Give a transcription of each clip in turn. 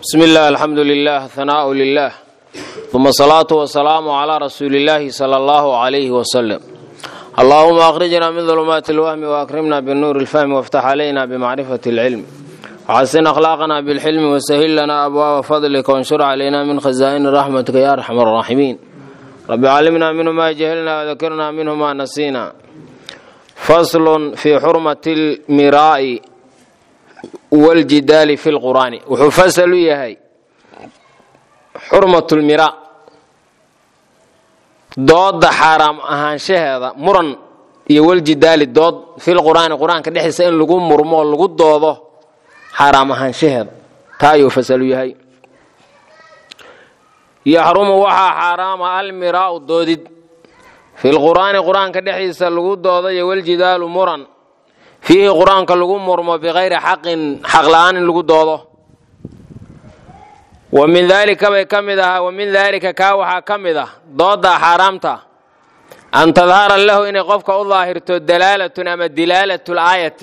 بسم الله الحمد لله ثناء لله ثم الصلاة والسلام على رسول الله صلى الله عليه وسلم. اللهم أخرجنا من ظلمات الوهم وأكرمنا بالنور الفهم وافتح علينا بمعرفة العلم وحسن أخلاقنا بالحلم وسهل لنا أبواب فضلك وانشر علينا من خزائن رحمتك يا أرحم الراحمين. رب علمنا منه ما جهلنا وذكرنا منه ما نسينا. فصل في حرمة المراء والجدال في القرآن. وحفصل يهي حرمة المراء ضد حرام أهان شهادة مرن والجدال ضد في القرآن كدحس إن لقو مرمو لقو ضده حرام أهان شهادة تايو فصل يهي يحرم وحا حرام المراء ضد في القرآن كدحس لقو ضده والجدال مرن فيه قرآن كلغو مرمو بغير حق لان لغو دوده ومن ذلك بكمدها ومن ذلك كاوحا كمده ضد حرامته أن تظهر له إن قفك ظاهرته دلالة أما دلالة الآية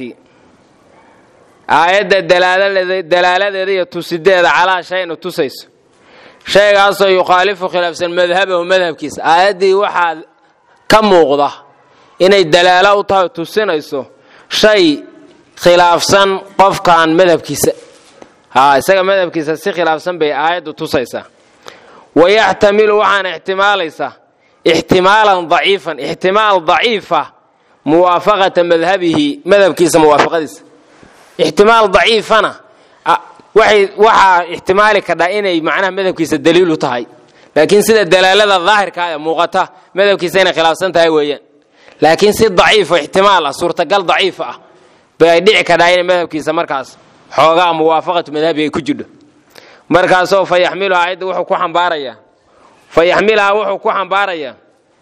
آية الدلالة ذي تسدد على شيء تسيس شيء أصلا يخالف خلاف المذهب ومذهب كيس آية دي وحا كم وغضه إن الدلالة تسينيسو shay khilaafsan qofkan madhabkiisa isaga madhabkiisa si khilaafsan bay aayadu tusaysaa wayahtamilu waxaan ihtimaalaysa ihtimaalan dhaifan ihtimaal dhaifa muwaafaqata madhabihi madhabkiisa muwaafaqadiisa ihtimaal dhaifana waxa ihtimaali ka dhaa inay macnaha madhabkiisa daliil u tahay laakiin sida dalaalada dhaahirka ah muuqata madhabkiisa inay khilaafsan tahay weeyaan لكن سي ضعيف واحتمال صورة قال ضعيفة بيدعي كداين مذهب كيسا مركز حوغا موافقة مذهبه كجد مركز فيحملها عيد وحو كوحن باريا فيحملها وحو كوحن باريا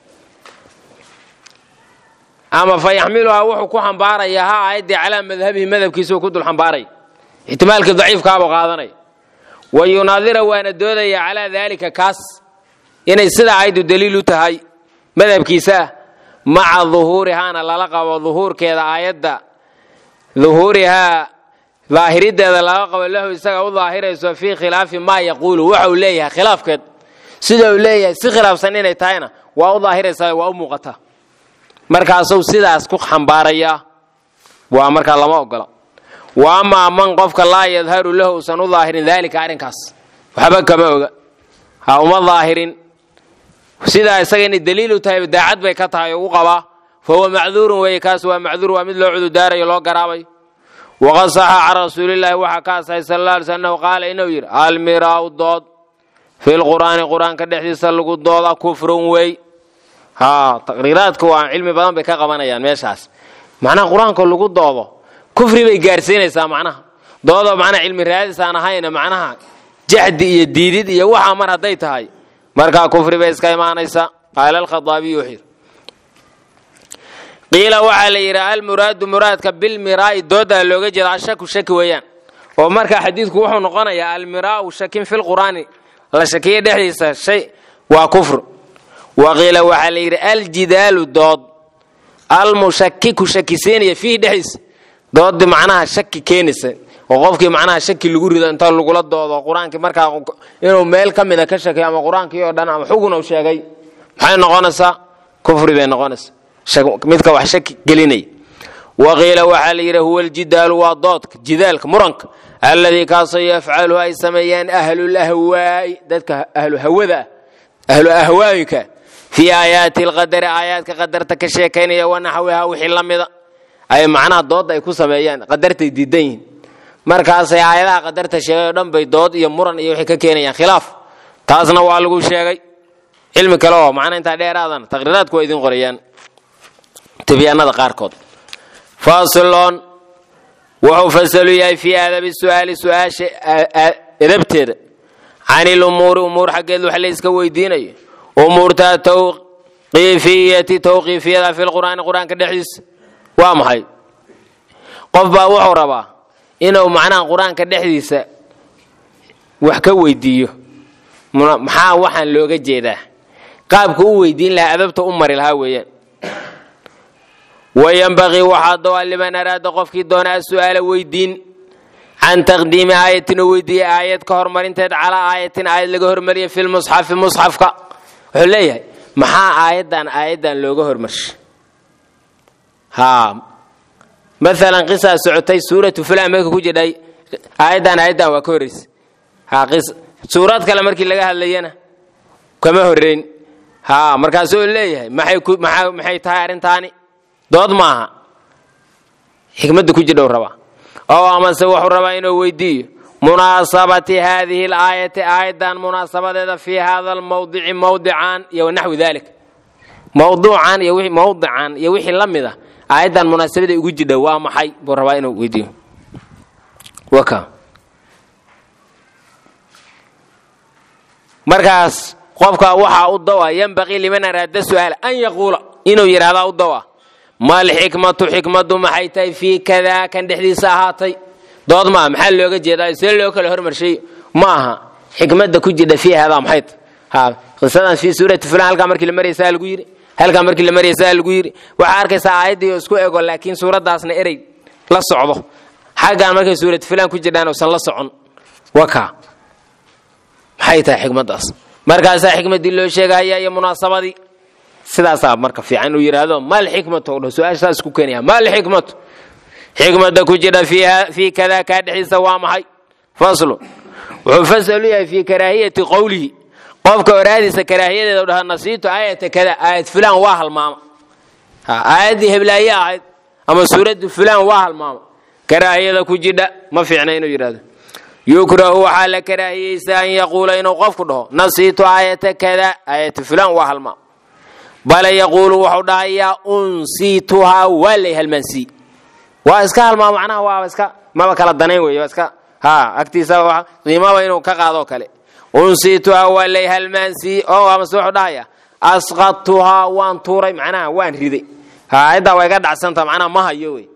أما فيحملها وحو كوحن باريا ها عيد على مذهبه مذهب كيسو كدو الحنباري احتمال كضعيف كابو قادني ويناظر وان الدودي على ذلك كاس إن يسدى عيد دليل تهي مذهب كيسا مع ظهورها أنا للقى وظهور كذا آيات ظهورها ظاهرية هذا للقى والله يسقى ظاهرة في خلاف ما يقول وحوليها خلاف كذا سيدا وليها سخلاف سنين يتعينا وظاهرة سوى ومغتها مركز سيدا أسكوك حنبارية ومركز الله ما أقول وأما من قفك الله يظهر له سنظاهر ذلك عرنكاس وحبك ما هم ظاهرين سيدا يسقين الدليل تايب داعد بي كتاي وقبا فهو معذور ويكاس ومعذور ومثل عدو دار يلو قرابي وقد صح عن رسول الله وحكى صلى الله عليه وسلم قال إنه يرى المراء الضاد في القرآن كدحديث لغو الضاد كفر وي تقريرات كوان علمي بدن بي كقبانيان ميشاس معنى القرآن كلغو الضاد كفر بي غارسينيسا معناها ضاد معنى علمي رادس انا هاينا معناها جحد iyo diidid iyo waxa mar haday tahay marka kufri bay iska imaanaysa qaala al-khadabi yuhir qila wa alayra al-muraadka bil mira'i dooda looga jeedo shaki weeyaan oo marka xadiidku wuxuu noqonayaa al-mira'u shakin fil qur'ani la shakiye dhexdiisa shay waa kufr wa qila wa alayra al-jidalu dood al-mushakkiku shakisiinaya fi dhexdiisa dood macnaha shaki keenaysa وقفكي معناها شكل lagu rido inta lagu la doodo quraanka marka inuu meel kamida ka shakiyo ama quraanka oo dhan ama xugun uu sheegay maxay noqonaysaa kufri bay noqonaysaa midka wax shaki gelinay waqila waxa la yiraahdo huwa al-jidal wa dadka jidalka muranka alladhi kaasa yaf'alu ay sameeyaan ahlul ahwaa'i dadka ahlu hawada ahlu ahwaa'ika fi ayati al-qadar ayatka qadarta ka sheekaynaya wana hawaha wixii lamida ay macnaha dood ay ku sameeyaan qadartay diidan markaas ay aayadaha qadarta sheegay dhan bay dood iyo muran iyo wixii ka keenayaan khilaaf taasna waa lagu sheegay cilmi kale oo macna inta dheeraadan taqriiraadku way idin qorayaan tibiyanada qaar kood fasalon wuxuu fasalu yahay fi adabi su'aasha edabteeda ani umur xageed wax la iska weydiinayo umurta tawqifiyada fi quraanka dhexdiisa waa maxay qof baa wuxuu rabaa inuu macnaha quraanka dhexdiisa wax ka weydiiyo maxaa waxaan looga jeedaa qaabka uu weydiin lahaa adabta u mari lahaa weeyaan wayanbaghi waxa dawal liman arada qofkii doona su'aal weydiin can taqdiimi aayatin oo weydiiyey aayad ka hormarinteed calaa aayatin aayad laga hormariyay fi lmusxafi musxafka wuxuu leeyahay maxaa aayaddan looga hormarshay maalan qisaa socotay suuratu fulaan marka ku jidhay aayaddan waa ka horraysay suurad kale markii laga hadlayana kama horrayn markaasuu leeyahay maxay tahay arrintaani dood maaha xikmadda ku jidhow rabaa oo amase wuxuu rabaa inuu weydiiyo munaasabati haadihi alaayati aayaddan munaasabadeeda fii hada almawdici mawdican iyo naxwi dalik mawduucan iyo wixii la mid ah aayaddan munaasabada ugu jidha waa maxay buu rabaa inuu weydiiyo markaas qofka waxaa u dawa yanbaqii liman araada su'aala an yaquula inuu yidhahdaa u dawa mal xikmatu xikmaddu maxay tahay fii kadaa kan dhexdiisa ahaatay dood maaha maxaa looga jeedaa see loo kala hormarshay ma aha xikmadda ku jidha fii hadaa maxay tahay qisadan fii suurati fulaan halkaa markii la maraysaa lagu yidhi halkaa markii la maraysaa lagu yidhi waxaa arkaysaa aayaddii oo isku ego laakiin suuraddaasna erey la socdo xaggaan markay suurati fulaan ku jidhaan uusan la socon maxay tahay xikmaddaas markaasaa xikmaddii loo sheegaya iyo munaasabadii sidaasaa marka fiican inuu yidhaahdo mal xikmatu o dho su-aasha saas isku keenaya mal xikmatu xikmadda ku jidha fii kadaa kaa dhexdiisa waa maxay faslu wuxuu fasal u yahay fii karaahiyati qowlihi qofka oraadiisa karaahiyadeeda u dhaha nasiitu aayata kada aayad fulaan waa halmaama aayaddii heblaaye ahayd ama suuraddu fulaan waa halmaama karaahiyada ku jidha ma fiicna inuu yidhahdo yukrahu waxaa la karaahiyeysaa an yaquula inuu qofku dhaho nasiitu aayata kada aayata fulaan waa halmaama bale yaquulu wuxuu dhahayaa unsiituhaa waa lay halmaansii waa iska halmaama macnaha waa iska maba kala danayn weeye waa iska agtiisa qiimaba inuu ka qaadoo kale unsiituhaa waa lay halmaansii oo amase wuxuu dhahayaa asqadtuhaa waan tuuray macnaha waan riday aayaddaa waa iga dhacsanta macnaha ma hayo wey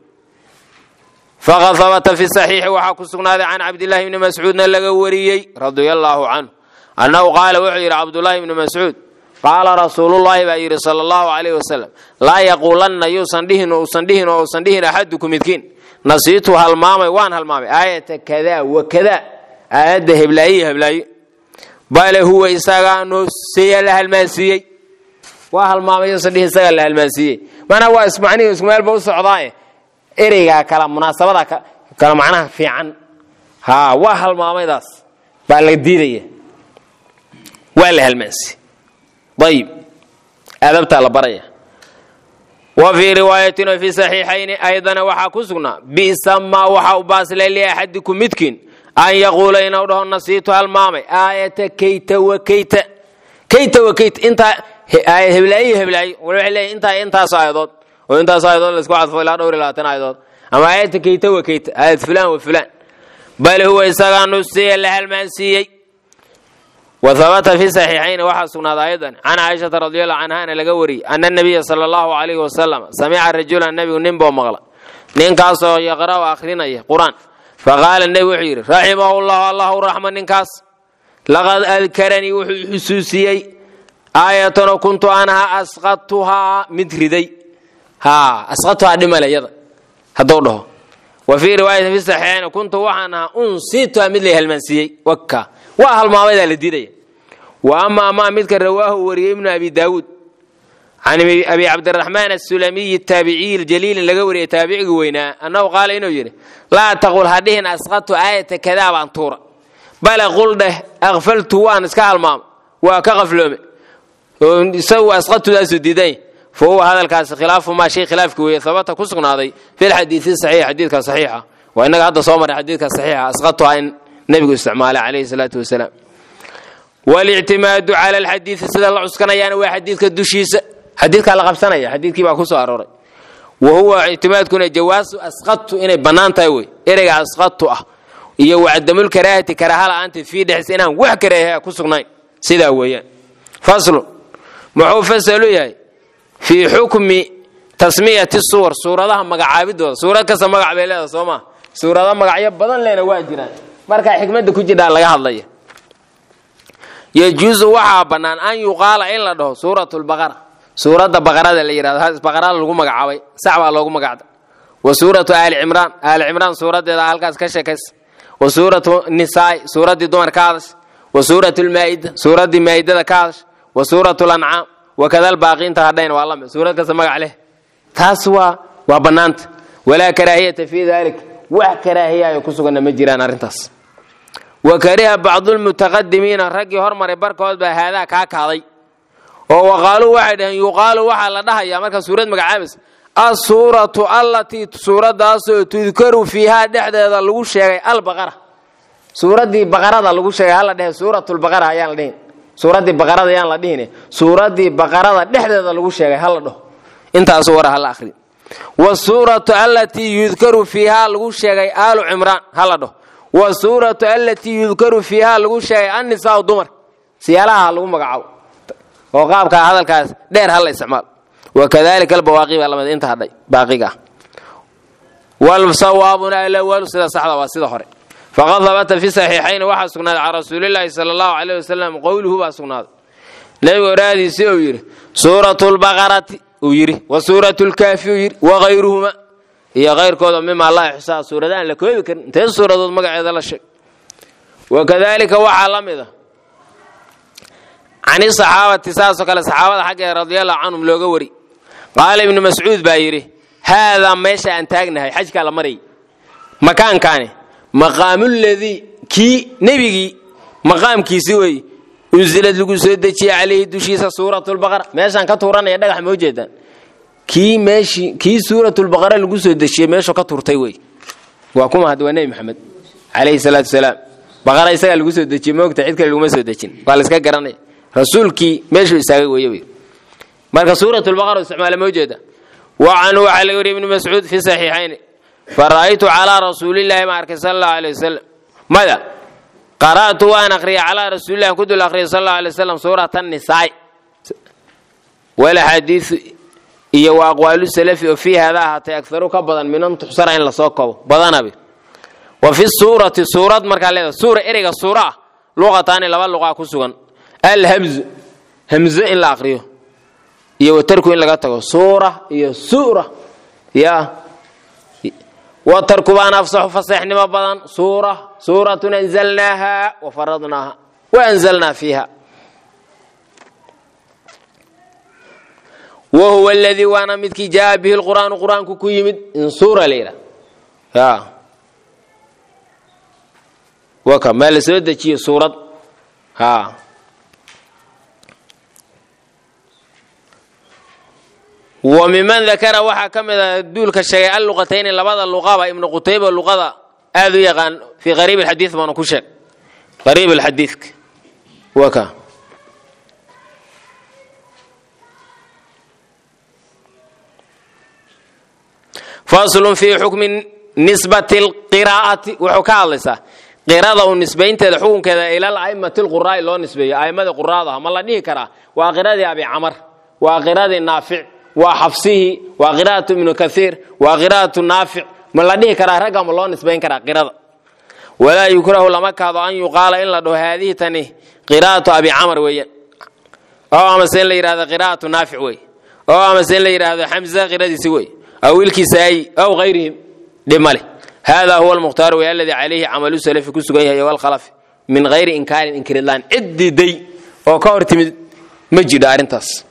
faqad habata fi saxiixi waxaa ku sugnaaday can cabdillaahi bni mascuudna laga wariyey radia allaahu canhu annahu qaala wuxuu yidhi cabdullaahi bni mascuud qaala rasuulullaahi baa yidhi sala allahu calayhi wasalam laa yaquulanna yuusan dhihin axadukum midkiin nasiitu halmaamay waan halmaamay aayata kadaa wa kadaa aayadda heblaaye bale huwa isagaa nusiya la halmaansiiyey waa halmaamay yuusan dhihin isagaa la halmaansiiyey maanaa waa ismacnihi isku meel ba u socdaaye ereygaa kala munaasabada kala macnaha fiican waa halmaamaydaas baa la diidaya waa la halmaansiiyey ayib aadabtaa la baraya wa fii riwaayatin wa fii saxiixayni aydana waxaa ku sugnaa bi'sa maa waxaa u baaslay liaxadikum midkiin an yaquula inuu dhaho nasiitu halmaamay aayata kayta wa kayta intaa heblaaye wali waxay leeyihin intaasoo aayadood oo intaasoo aayadood laisku cadfo ilaa dhowr iyo 20 aayadood ama aayata kayta wa kayta aayad fulaan wa fulaan bal huwa isagaa nusiya la halmaansiiyey وثبت في صحيحين waxaa sugnaaday aydan can Aisha radhiyallahu anha ana laga wari anna nabiga sallallahu alayhi wasallam sami'a rajulan nabigu nin boo maqla ninkaas oo yaqra oo akhrinaya quraan faqala nabi wuxuu yiri rahimahullahu allahu rahman ninkaas laqad alkarani wuxuu xusuusiyay aayatan kuntu anha asqatuha midriday asqatuha dhimalayada hadoo dhaho wa fi riwaayat fi sahihayn kuntu waxana unsitu mid la halmansiyay wakka waa halmaamada la diiday wa amma midka rawaahu wariyay ibn abi daawud عن أبي عبد الرحمن السلمي التابعي الجليل laga wariyay taabiiciga weynaa annahu qaala inuu yiri la taqul hadihin asqatu ayata kada baan tuura bal qulde aghfaltu waan iska halmaam waa ka qafloome oo asqatu daasu diiday foo hadalkaas khilaafu ma shay khilaafku way sabata ku sugnaaday fi hadith sahih hadithka sahiha wa inaga hadda soo maray hadithka sahiha asqatu in nabigu isticmaalay alayhi salatu wasalaam wal i'timadu ala al hadith sida la cuskanayaan waa hadithka dushiisa حديث قال قبسنا حديث كي باكو سو اروري وهو اعتماد كنا جواز اسقط اني بنانتاي وي اريغا اسقط iyo wacdamul karaahati karahala anta fi dhis inaan wax karaaha ku sugnay sida weeyaan faslu muxuu fasalu yahay fi hukmi tasmiyati suwar suuradaha magacaabidooda suurad ka magac bay leedahay Soomaa suuradaha magacyo badan leena waa jiraan marka xikmadda ku jidha laga hadlayo yajuzu waxa banaan an yuqaala in la dhaho suuratul baqara suurada baqarada la yiraahdo baqarada lagu magacaabay sacwa loogu magacda wa suuratu ali imran suuradeeda halkaas ka sheekays وسورة النساء سورة دمر كادش وسورة المائدة سورة المائدة كادش وسورة الأنعام وكذا الباقي انت هدين والله سورة كسمك عليه تاسوا وبنانت ولا كراهية في ذلك وكراهية يكسو أن مجران أرنتاس وكره بعض المتقدمين الرجي هرمر بركود بهذا كاكاضي وقالوا واحد يقال واحد لدها يا مركز سورة مقعابس السورة التي سورة داس تذكر فيها دحدة لغو شيغي البقرة سورة دي بقرة لغو شيغي هلا ده سورة البقرة ayaan la dhihin سورة دي بقرة ayaan la dhihin سورة دي بقرة دحدة لغو شيغي هلا ده intaas war hal akhri والسورة التي يذكر فيها لغو شيغي آل عمران هلا ده والسورة التي يذكر فيها لغو شيغي النساء ودمر سيالها لغو مقعاو وقابك هذا الكاس دير هلا استعمال وكذلك البواقي والله انت هدي باقيها والصوابنا الاول سيده صحده وسيده هره فقد ثبت في صحيحين وحسنا على رسول الله صلى الله عليه وسلم قوله باسنا نبي ورادي سير سوره البقره ويري وسوره الكهف ويري وغيرهما هي غير كذا مما الله يحصى سورتان لكوي كان انت سوره مغعيده لا شيء وكذلك وعلمده عن الصحابه تساسو كلا صحابه حق رضي الله عنهم لوغا وري قال ابن مسعود بايري هذا ماشي انتاغناي حجك على مري مكان كان مقام الذي كي نبيغي مقام كيسي وي انزلت لغو سودجي عليه دشيسه سوره البقره ماشان كتورنيا دغخ موجيدان كي ماشي كي سوره البقره لغو سودجي ماشو كتورتay وي واكم هاد ونبي محمد عليه الصلاه والسلام بقره isaga لغو سودجي moogta cid kale laguma soo dejin waa la iska garanay rasuulkii meeshu isaagay weeyay marka suuratul baqara isticmaal mawjada wa anu ali ibn mas'ud fi sahihayn faraitu ala rasuulillahi ma arka sallallahu alayhi wasallam mada qara'tu wa ana aqri ala rasuulillahi kudu aqri sallallahu alayhi wasallam suratan nisaa wala hadith iyo aqwalu salafi fi hada hatta aktharu ka badan min an tuhsara in la soo koobo badanabi wa fi surati surat marka leedahay suura eriga suura luqatan laba luqa ku sugan الهمز همزه إن لا أقريه يوتركوا إن لا تقول سورة يا سورة يا وتركوا أنا أفصح فصحني ما بدن سورة أنزلناها وفرضناها وأنزلنا فيها وهو الذي وانا متك جاء به القرآن كويمد إن سورة ليلة يا وكمل سودة شيء سورة ها وممن ذكر وحا كمذا دولك الشيء اللغتين لبعض اللغة ابن قتيبة اللغة هذا يغان في غريب الحديث ما نكوشك غريب الحديث وكا فاصل في حكم نسبة القراءة وحكا اللسة قراءة ونسبين تدحون كذا إلى الأئمة القراء اللي نسبية أئمة القراء ما الله نيكرا وقراءة أبي عمر وقراءة النافع وحفصه وقراءة ابن كثير وقراءة النافع ما الله نيكرا رقم الله نسبين كرا قراءة ولا يكره لما كذا أن يقال إلا دو هذه تني قراءة أبي عمر ويا أو مثلا لي هذا قراءة النافع وي أو مثلا لي هذا حمزة قراءة سوي أو الكسائي أو غيرهم دمله هذا هو المختار والذي عليه عمل السلف كسجيه والخلف من غير إنكار إنكر الله دي أو كورت مجد أرنتاس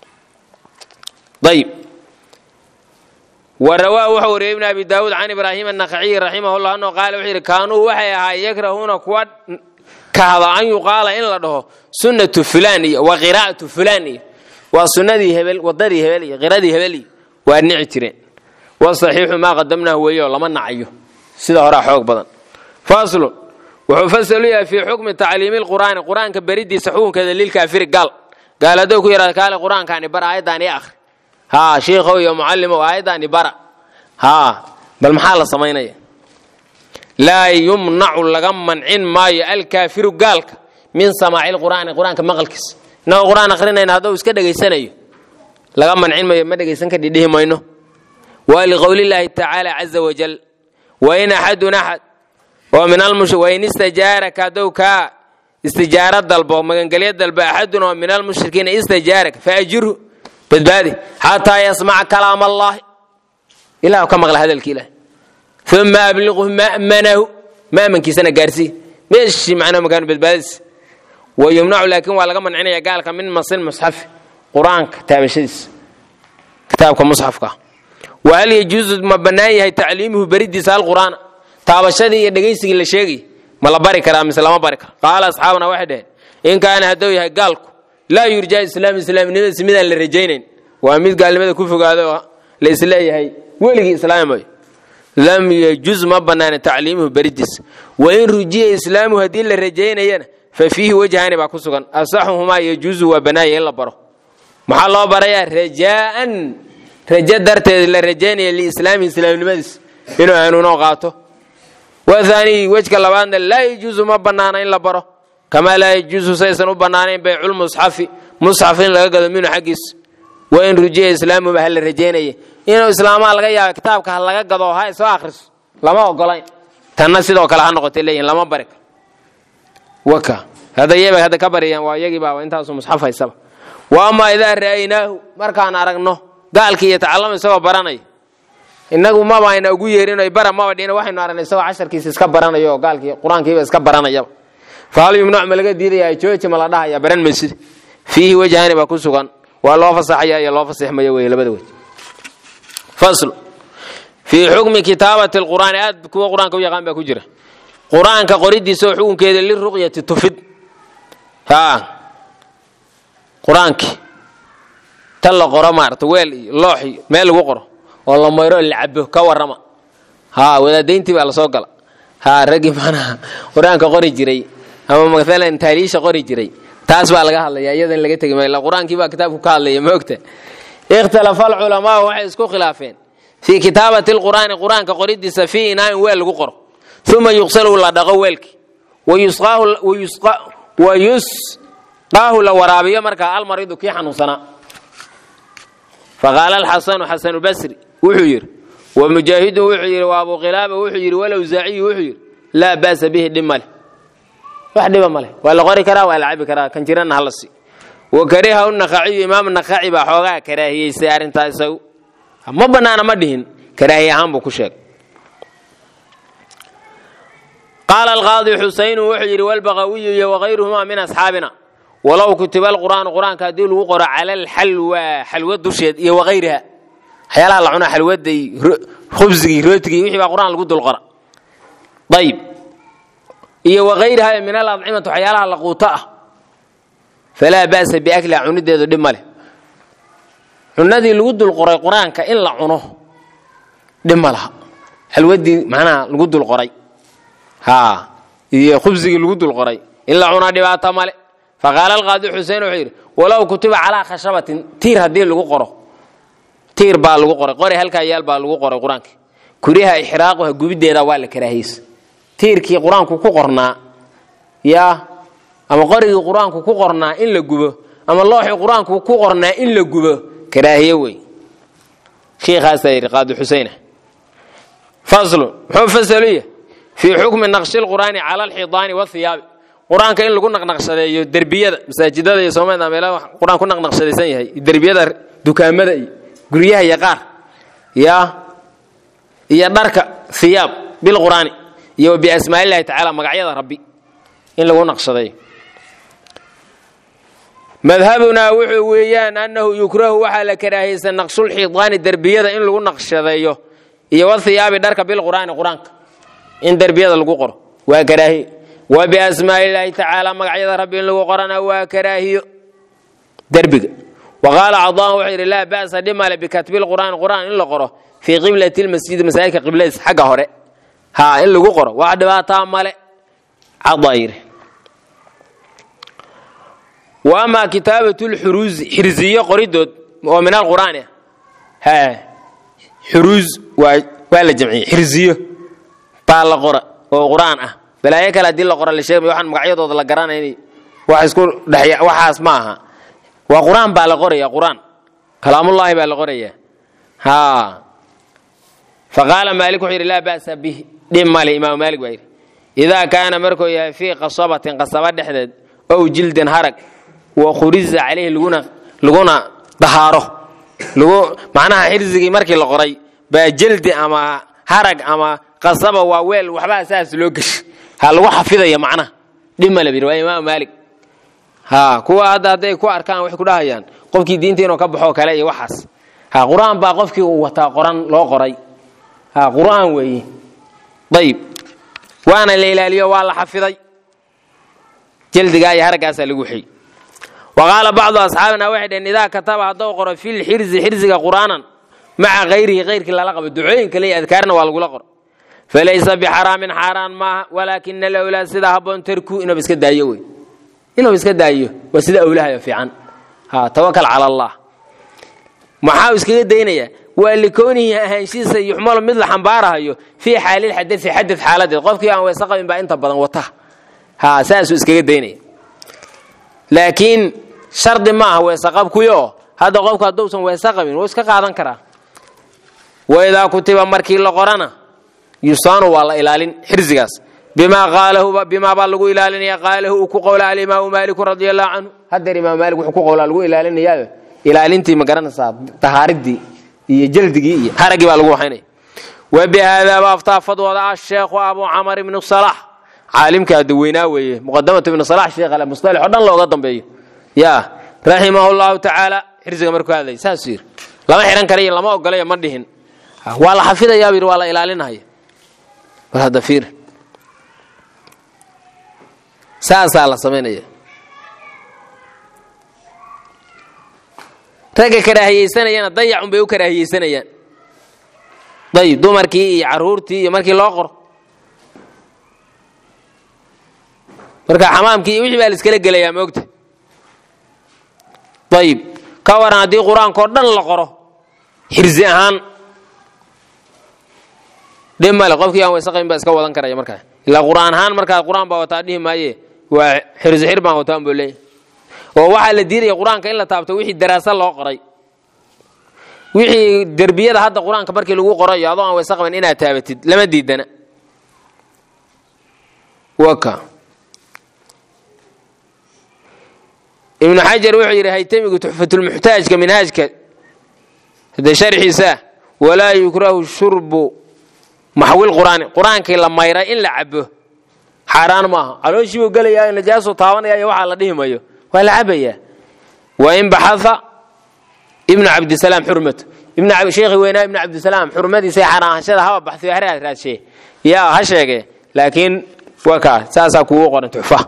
طيب ورواه وحوري ابن أبي داود عن إبراهيم النخعي رحمه الله أنه قال وحير كانوا وحيها يكرهون كواد كهذا أن يقال إن لده سنة فلانية وقراءة فلانية وسنة هبل وضري هبلي غير هبلي والنعترين والصحيح ما قدمناه هو لما نعيه سيده هرا حوق بدن فاصل وحفصل في حكم تعليم القرآن كبريدي سحون كذا للكافر قال هذا كيرا قال القرآن كان برا أيضا يا أخي ها شيخ يا معلم وأيضا برا ها بالمحال صمينا لا يمنع لغمن عن ما الكافر قالك من سماع القرآن كمغلكس إنه القرآن آخرين هذا وسكده جيسانيه لغمن عن ما دقيسان كديه ما إنه ولقول الله تعالى عز وجل وإن أحد ومن وإن استجارك دوكا استجارة دلبه مغنقلية دلبه أحد من المشركين استجارك فأجره بالبادي حتى يسمع كلام الله إلا كما قال هذا الكلام ثم أبلغه مأمنه maamankiisana gaarsii meeshii macnaha makaanu badbaadis wayumnacu laakiin waa laga mancinaya gaalka min masil musxafi qur-aanka taabashadiisa kitaabka musxafka wahal yajuusu ma bannaan yahay tacliimuhu beridiisa alqur'aana taabashadii iyo dhegaysigii la sheegay ma la bari karaa mise lama bari karo qaala asxaabuna waxay dhaheen in kaana hadduu yahay gaalku laa yurjaa islaamnimadiisa midaan la rajaynayn waa mid gaalnimada ku fogaado oo la isleeyahay weligii islaamayo lam yajuz ma bannaana tacliimuhu beridiisa wain rujiya islaamuhu haddii la rajaynayana fa fiihi wajhaani baa ku sugan asaxuhumaa yajuusu waa bannaaya in la baro maxaa loo barayaa rajaa'an rajo darteed la rajaynaya liislaami islaamnimadiisa inuu hanuuno qaato wathani wejka labaadna laa yajuusu ma bannaana in la baro kamaa laa yajuusu saysan u bannaanayn bayculmusxafi musxaf in laga gado minhu xaggiisa wain rujiya islaamuhu ha la rajaynaya inuu islaamaa laga yaaba kitaabka ha laga gado ha soo akhriso lama ogolayn tanna sidoo kale ha noqotay leeyihin lama bari karo waka hadda ka bariyaan waa iyagii baaba intaasuu musxaf haysaba wa amaa idaa ra'aynaahu markaan aragno gaalkii iyo tacallama isagoo baranaya innagu maba ayna ugu yeerino bara maba dhina waxaynu aragnay isagoo casharkiisa iska baranayo oo gaalkii qur-aankiiba iska baranayaba fahal yumnac ma laga diidaya jooji ma la dhahaya baran maysid fiihi wajhaani baa ku sugan waa loo fasaxaya iyo loo fasaxmayo wey labada wej fasl fii xukmi kitaabati alqur'aani aad kuwa qur-aanka u yaqaan baa ku jira qur-aanka qoridiisa oo xukunkeeda liruqyati tufid qur-aankii tan la qoro maarata weel iyo loox iyo meel lagu qoro oo la mayro la cabo ka warrama wadaadayntii baa la soo gala raggii macnaha qur-aanka qori jiray ama maalan taariisha qori jiray taas baa laga hadlaya iyadan laga tegi maayo qur-aankii baa kitaabku ka hadlaya ma ogta ikhtalafa alculamaa waxay isku khilaafeen fii kitaabati alqur'aani qur-aanka qoridiisa fii inaa'in weel lagu qoro uma yuqsalu la dhaqo weelkii wayusqaahu la waraabiyo markaa almariidu kii xanuunsanaa faqaala alxasanu xasanulbasri wuxuu yidhi wamujaahidun wuxuu yidhi wa abu khilaaba wuxuu yidhi walawsaaciyu wuxuu yidhi laa ba'sa bihi dhib male wax dhiba male waa la qori karaa waa la cabi karaa kan jirana hala sii wakarihahu naqaciyu imaam naqaci baa xoogaa karaahiyeysay arrintaa isagu ma bannaana ma dhihin karaahiye ahaan buu ku sheegay qaala alqaadi xusaynu wuxuu yidhi walbaqawiyu iyo wakayruhumaa min asxaabina walow kutiba alqur'aanu qur-aanka haddii lagu qoro cala alxalwa xalwa dusheed iyo wakayriha waxyaalaha la cunaa xalwada iyo khubsigii rootigii wixii baa qur-aan lagu dul qora ayib iyo wakayriha min aladcimati waxyaalaha la quuto ah falaa ba'sa biakliha cunideedu dhib ma leh cunadii lagu dul qoray qur-aanka in la cuno dhib ma laha xalwadii macnaha lagu dul qoray iyo khubsigii lagu dul qoray in la cunaa dhibaato male faqaala alqaadi xusein wuxuu yidhi walow kutiba calaa khashabatin tiir haddii lagu qoro tiir baa lagu qoray qori halkaa yaal baa lagu qoray qur-aanka kuriha ixraaquha gubideeda waa la karaahiyeysa tiirkii qur-aanku ku qornaa ama qorigii qur-aanku ku qornaa in la gubo ama looxii qur-aanku ku qornaa in la gubo karaahiye wey shiikhaasaa yidhi qaadi xuseyne faslu muxuu fasaluya fii xukmi naqshi lqur'aani cala alxidaani wathiyaabi qur-aanka in lagu naqnaqshadeeyo derbiyada masaajidada iyo soomaalida meelaha qur-aan ku naqnaqshadaysan yahay derbiyada dukaamada iyo guryaha iyo qaar iyo dharka thiyaab bilqur'aani iyo biasmaa'illahi tacaala magacyada rabbi in lagu naqshadeeyo madhabunaa wuxuu weeyaan annahu yukrahu waxaa la karaahiyeysan naqshulxidaani derbiyada in lagu naqshadeeyo iyo wathiyaabi dharka bilqur'aani qur-aanka in derbiyada lagu qoro waa karaahiye wa biasmaa'illahi tacaala magacyada rabbi in lagu qorana waa karaahiyo derbiga waqaala cadaan wuxuu yidhi laa ba'sa dhimale bikatbi lqur'aani qur'aan in la qoro fii qiblati lmasjidi masaajidka qibladiisa xagga hore in lagu qoro wax dhibaataa male cadaa yidhi wa amaa kitaabatu lxuruuzi xirsiyo qoridood oo min alqur'aani xuruuz waa la jamciyey xirsiyo baa la qora oo qur'aan ah balaayo kale haddii la qora la sheegay waxaan magacyadooda la garanayni wax isku dhaxya waxaas ma aha waa qur'aan baa la qoraya qur'aan kalaamullaahi baa la qoraya faqaala maalik wuxuu yidhi laa ba'sa bihi dhib male imaamu maalik baa yidhi idaa kaana markuu yahay fii qasabatin qasaba dhexdeed ow jildin harag wa khuriza calayhi laguna dahaaro macnaha xirsigii markii la qoray baa jildi ama harag ama qasaba waa weel waxba asaas loo gash ha lagu xafidaya macna dhima la biray imaam Maalik ha kuwa haday ku arkaan wax ku dhahayaan qofkii diinta inuu ka baxo kale iyo waxaas ha quraan baa qofkii uu wata qoran loo qoray ha quraan weey dayib waana la ilaaliyo waa la xafiday jildiga ay haragaas lagu xii وقال بعض أصحابنا واحد إن إذا كتب هذا قرأ في الحرز حرز قرآنا مع غير كلا لقب الدعين كلي أذكارنا والقلقر فليس بحرام حرام ما ولكن الأولى سيدا هبون تركوا إنه بسكت دايوي إنه بسكت دايو وسيدا أولها في عن ها توكل على الله محاوس كده دينية ولكونه هنشيس يحمل مثل حنبارها في حال الحدث في حدث حالته قف كي أنا وسقى من بعدين طبعا وطه ها أساس كده دينية لكن شرط ما هو يسقب كيو هذا قفك دوسن ويسقبين واسك قادن كرا واذا كتب مركي لقرانا يصان والله الالين حرزغاس بما قاله بما بلغوا الالين يا قاله قول الامام مالك رضي الله عنه هذا الامام مالك وحكو قول لغو الالين يا الالينتي ما غرانسا طهاردي iyo jildigi iyo haragi baa lagu waxaynay وبهذا وافتى فضوى الشيخ ابو عمر بن صلاح عالمك دوينا ويه مقدمه ابن صلاح شيخ على مصطلح دن لوga dambeeyo يا رحمه الله تعالى حرزق markuu haday saasir lama xiran kariyo lama ogolay ma dhihin wala xafidaya bir wala ilaalinaya war hada fiir saasa la sameynaya taga karahiyeysanayana dayac bay u karahiyeysanayaan day dumarkii iyo caruurtii iyo markii loo qor marka xamaamkii wixii baa la iskala gelayaa moogta طيب كورنا دي قرآن كردن لقرأ حرزيان دم لقف كيان ويسقين بس كودن كرايا مركا إلا قرآن هان مركا القرآن بوتاديه مايه وحرز حربان وتام بولي وواحد الدير يا قرآن كإلا تابته وحي الدراسة الله قرأي وحي دربية هذا القرآن كبرك اللي هو قرأي أضاء ويسقين إنها تابت لما ديدنا وكا ابن حجر وحير هيتمي تحفة المحتاج كمنهاجك هذا شرح ساه ولا يكره شرب محول القرآن كي لما يرى إلا عبه حرام ما على شيء قال يا نجاسة طاونا يا واحد لديهم أيه ولا عبيه وإن بحث ابن عبد السلام حرمته ابن عبد الشيخ وين ابن عبد السلام حرمتي سي حرام هذا هو بحث في هذا الشيء يا هشيء لكن وكا ساسا كو قرن تحفة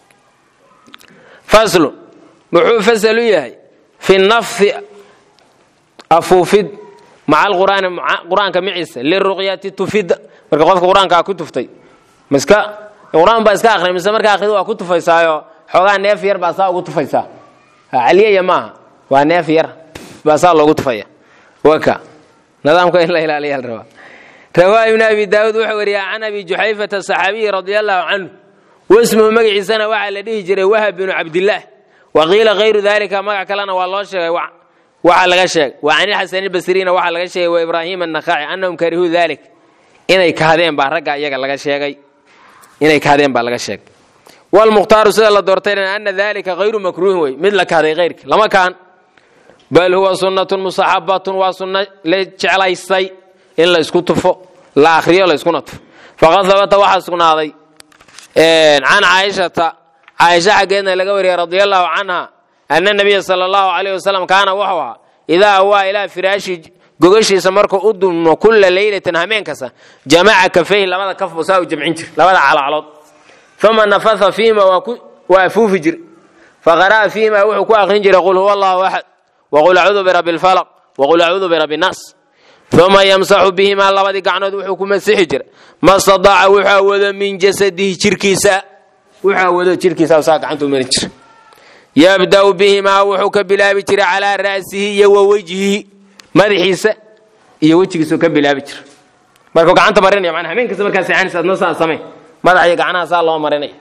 فصل wuxuu fasal yahay fi nafs afufid ma'a quraanka miciisa li ruqyati tufid marka qofka quraanka ku tuftay miska quraan ba iska akhrin mise marka akhrido waa ku tufaysaayo xogaa neef yar ba saa ugu tufaysaa aliya ma waa neef yar ba saa loogu tufaya waka nidaamka in la ilaaliyo raba rawa ibn abi daawud wuxuu wariyaa an abi juhayfa as-sahabi radiyallahu anhu wasmu magaciisana waxa la dhihi jiray wahab ibn abdullah وقيل غير ذلك ما كلنا والله شيء وعلى شيء وعن الحسن البصري وعلى شيء وإبراهيم النخعي أنهم كرهوا ذلك إني كهذين بارجع يجا لقى شيء إني كهذين بارجع شيء والمختار سأل الله دورتين أن ذلك غير مكروه مثل هذا غيرك لما كان بل هو سنة مصحبة وسنة لجعل السي إلا يسكتفو لا آخرية ولا يسكنت فقد ثبت واحد سكن هذا عن عائشة حقنا لقوري رضي الله عنها أن النبي صلى الله عليه وسلم كان وحوها إذا هو إلى فراش جوجشي سمركو أدن كل ليلة همين كسا جماعة كفيه لماذا كف بساوي جمعين لماذا على ثم نفث فيما وأفوف جر فقرأ فيما وحكوا أخنجر يقول هو الله أحد وقل أعوذ برب الفلق وقل أعوذ برب الناس ثم يمسح بهما الله بدي قعنود وحكوا مسحجر ما استطاع وحاول من جسده شركيسا وحاول شركيسا وساق عنده من الجر يبدأ بهما وحك بلا بجر على رأسه ووجهه مدحيسا يوجهه كبلا بجر marka gacanta marinaya macna habeen kasta marka saacaniisa adna samee madaxa gacanaha saa loo marinaya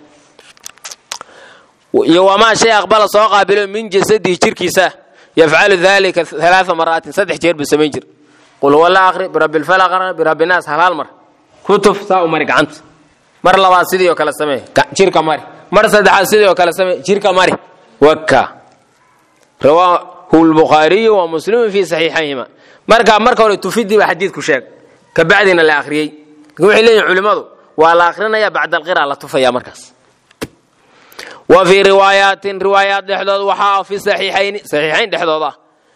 iyo wama shay aqbala soo qaabilo min jasadi jirkiisa yaf'alu dhalika 3 maraat saddex jeer bi sameyn jir qul wala akhri bi rabbil falaq bi rabbin nas halal mar kutuf saa umar gacanta mar labaad sidii oo kala samee jirka mari mar saddexaad sidii oo kala samee jirka mari wakka rawahu al-bukhari wa muslim fi sahihayhima marka hore tufidi ba xadiidku sheeg كبعدنا الآخرين waxay leeyihiin culimadu waa la akhrinayaa bacda alqira la tufayaa markaas wa fi riwaayatin riwaayaat dhexdood waxaa fi saxiixayn dhexdooda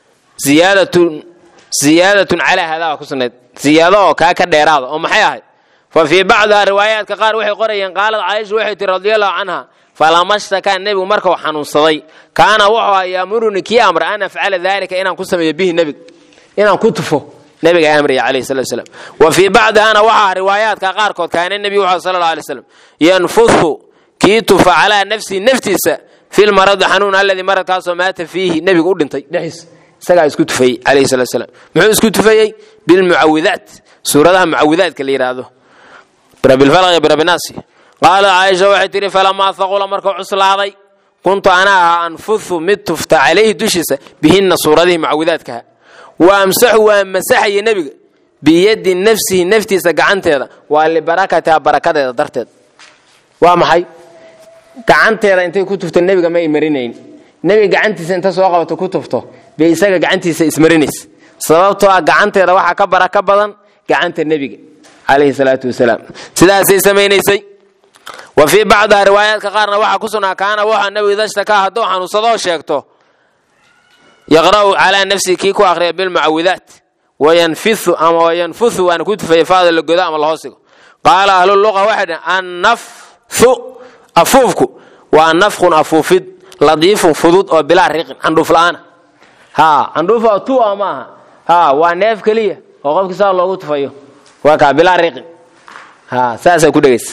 ziyaadatun calaa hadaa ku sugnayd ziyaado oo kaa ka dheeraada oo maxay ahayd fa fii bacdiha riwaayaadka qaar waxay qorayeen qaalad caaisha waxay tihi radiallahu canha falama shtakaa nebigu markuu xanuunsaday kaana wuxuu ahaa yaamuruni kii amra an afcala daalika inaan ku sameeyo bihi nebiga inaan ku tufo nebiga amriya calayhi salatu wasalaam wa fii bacdihana waxaa riwaayaadka qaarkood kaana nebigu wuxuu sala allahu alay wasalam yanfudhu kii tufa calaa nafsihi naftiisa fi lmaradi xanuun alladii maradkaasoo maata fiihi nebigu u dhintay dhexdiisa isagaa isku tufayey calayhi salatu wasalaam muxuu isku tufayey bilmucawidaat suuradaha mucawidaadka la yidhaahdo birabilfalaq iyo birabinaasi qaala caaisha waxay tihi falamaa haqula markuu cuslaaday kuntu ana ahaa anfudhu mid tufta calayhi dushiisa bihinna suuradihii mucawidaadkaha wa amsaxu waa masaxaya nebiga biyadi nafsihi naftiisa gacanteeda waa libarakatiha barakadeeda darteed waa maxay gacanteeda intay ku tufto nebiga ma ay marinayn nebiga gacantiisa inta soo qabato ku tufto bay isaga gacantiisa ismarinaysa sababtoo ah gacanteeda waxaa ka baraka badan gacanta nebiga calayhi salaatu wasalaam sidaasay samaynaysay wa fii bacdiha riwaayaadka qaarna waxaa ku sugnaa kaana waxaa nebigu idashtakaa hadduu xanuunsadoo sheegto yaqra'u calaa nafsihi kii ku akhriya bilmucawidaat wayanfithu ama wayanfuthu waana ku tufaya faada la godo ama la hoosigo qaala ahluluqa waxay dhaheen annafhu afuufku waa nafkhun afuufid ladiifun fudud oo bilaa riqin candhuuf la'aana candhuufa tu'a maaha waa neef keliya oo qofki saa loogu tufayo waa kaa bilaa riqin saasay ku dhegaysa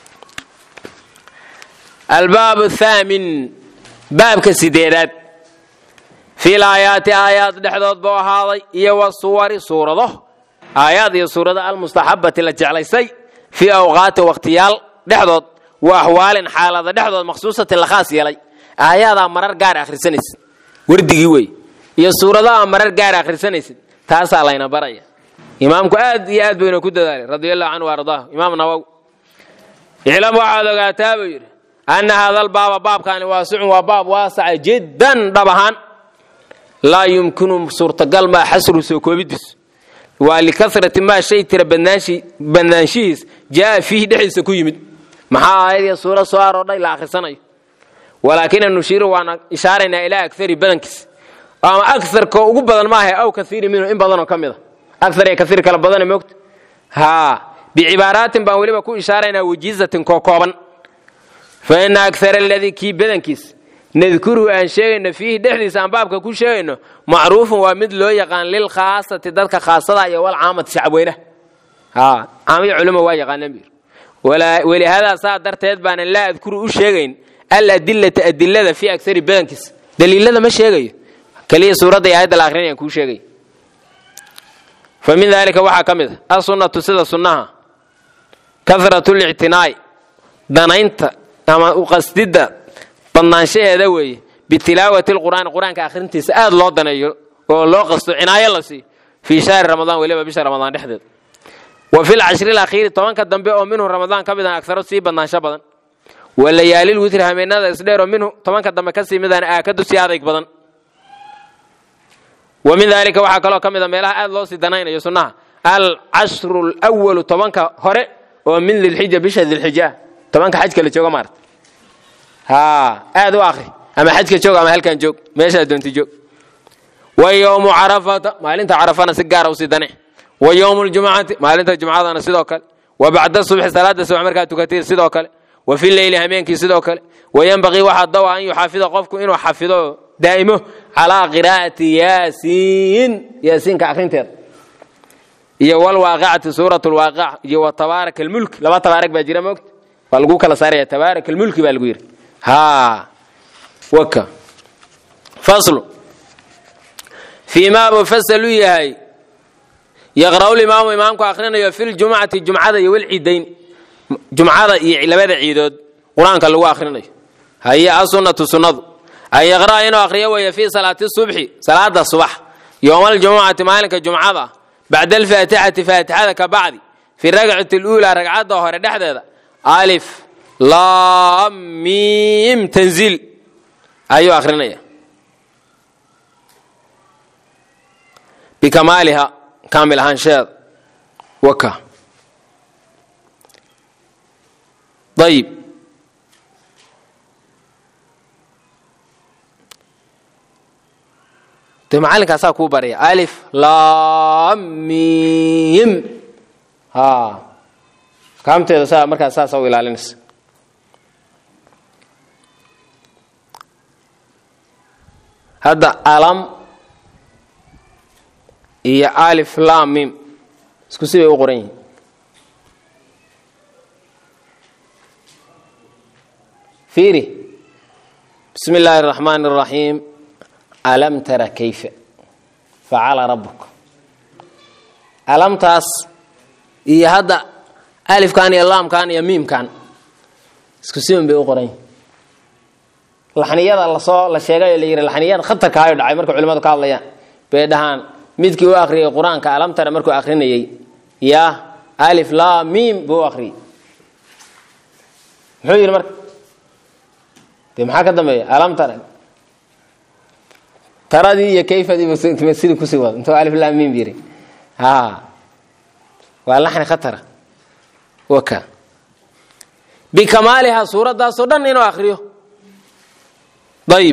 albaab athaamin baabka sideedaad fi laayaati aayaad dhexdood buu ahaaday iyo wasuwari suurado aayaad iyo suurado almustaxabati la jeclaysay fii awqaati waqtiyaal dhexdood wa axwaalin xaalada dhexdood makhsuusatin la khaas yeelay aayadaa marar gaar akhrisanaysid wardigii wey iyo suuradaha marar gaar akhrisanaysid taasaa layna baraya imaamku aad iyo aad bayna ku dadaalay radiallahu canhu ardaahu imaam nawowi iclam waxaad ogaataa buu yidhi ana hada albaaba baabkaani waasicun waa baab waasaca jiddan dhab ahaan laa yumkinu suurtagal maa xasru soo koobidiisu waa likasrati maa shay tira badnaanshihiis jaa fiihi dhexdiisa ku yimid maxaa aayad iyo suura soo aroodhay la akhrisanayo walaakina nushiiru waana ishaaraynaa ilaa akari badankiis ama akarka ugu badan maaha aw kaiiri minhu in badanoo ka mid a akar iyo kaiir kala badana moogta bicibaaraatin baan weliba ku ishaaraynaa wajiizatin kookooban fa ina akara aladii kii badankiis nadkuruhu aan sheegayno fiihi dhexdiisa aan baabka ku sheegayno macruufun waa mid loo yaqaan lilkhaasati dadka khaasada iyo walcaamati shacabweynaha caamiya culimo waa yaqaanaan bir walihadaa saa darteed baanan laa adkuru u sheegayn aladilata adilada fii akari badankiisa daliilada ma sheegayo keliya suuradda iyo aayadda la akhrinayaan kuu sheegay fa min daalika waxaa ka mid a asunnatu sida sunnaha kasratu lictinaa'i danaynta ama uqasdidda badnaanshaheeda weeye bitilaawati lqur'aani qur-aanka akhrintiisa aad loo daneeyo oo loo qasto cinaayo la siiyo fii shahri ramadaan weliba bisha ramadaan dhexdeeda wa fi lcashri alakhiiri tobanka dambe oo minhu ramadaan ka midaan agsaro sii badnaansho badan wa layaalil witri hameenada isdheer oo minhu tobanka dambe ka sii midaan aakadu sii adayg badan wa min daalika waxaa kaloo ka mid a meelaha aad loo sii danaynayo sunnaha alcashru lwalu tobanka hore oo min dilxija bisha dilxija tobanka xajka la jooga maarta aad u akhri ama xajka joog ama halkan joog meeshaa doonti joog wa yowmu carafata maalinta carafana si gaara usii dane wa yowmu ljumcati maalinta jumcadana sidoo kale wa bacda subxi salaada subax markaa tukatay sidoo kale wa fi leyli hameenkii sidoo kale wayanbaqii waxaa dawa an yuxaafida qofku inuu xafido daa'imo calaa qiraa'ati yaasiinka akhrinteeda iyo walwaaqicati suurat lwaaqica iyo wa tabaaraka almulk laba tabaarak baa jira moogta waa lagu kala saaraya tabaaraka almulki baa lagu yidhi waka faslu fii maa buu fasal u yahay yaqra'u limaamu imaamku akhrinayo fi ljumcati jumcada iyo walciidayn jumcada iyo labada ciidood qur-aanka lagu akhrinayo haye asunnatu sunnadu an yaqra'a inuu akhriyo weeye fii salaati subxi salaada subax yowma aljumucati maalinka jumcada bacda alfaatixati faatixada ka bacdi fi ragcati اluulaa ragcadda hore dhexdeeda alif laam miim tanziil ayuu akhrinaya bikamaaliha kaamil ahaansheeda waka طيب معلنك أسا كوبري ألف لام ميم ها كم تدرس مركز أساس أو إلى لنس هذا ألم هي ألف لام ميم سكسي بقرين فيري بسم الله الرحمن الرحيم ألم ترى كيف فعل ربك ألم تاس هي هذا ألف كان يا لام كان يا ميم كان سكسي بقرين الحنيات الله صار لشيء اللي يرى الحنيات خطر كايو دعي مركو علماء قال لي بيدهان ميدكي واخري القرآن كألم ترى مركو آخرين يا ألف لا ميم بو آخري حجر مرك تمحى كدم ألم ترى دي كيف دي تمثل كسوة أنتوا ألف لا ميم بيري ها واللحن خطر وكا بكمالها صورة دا صورة إنه آخريه طيب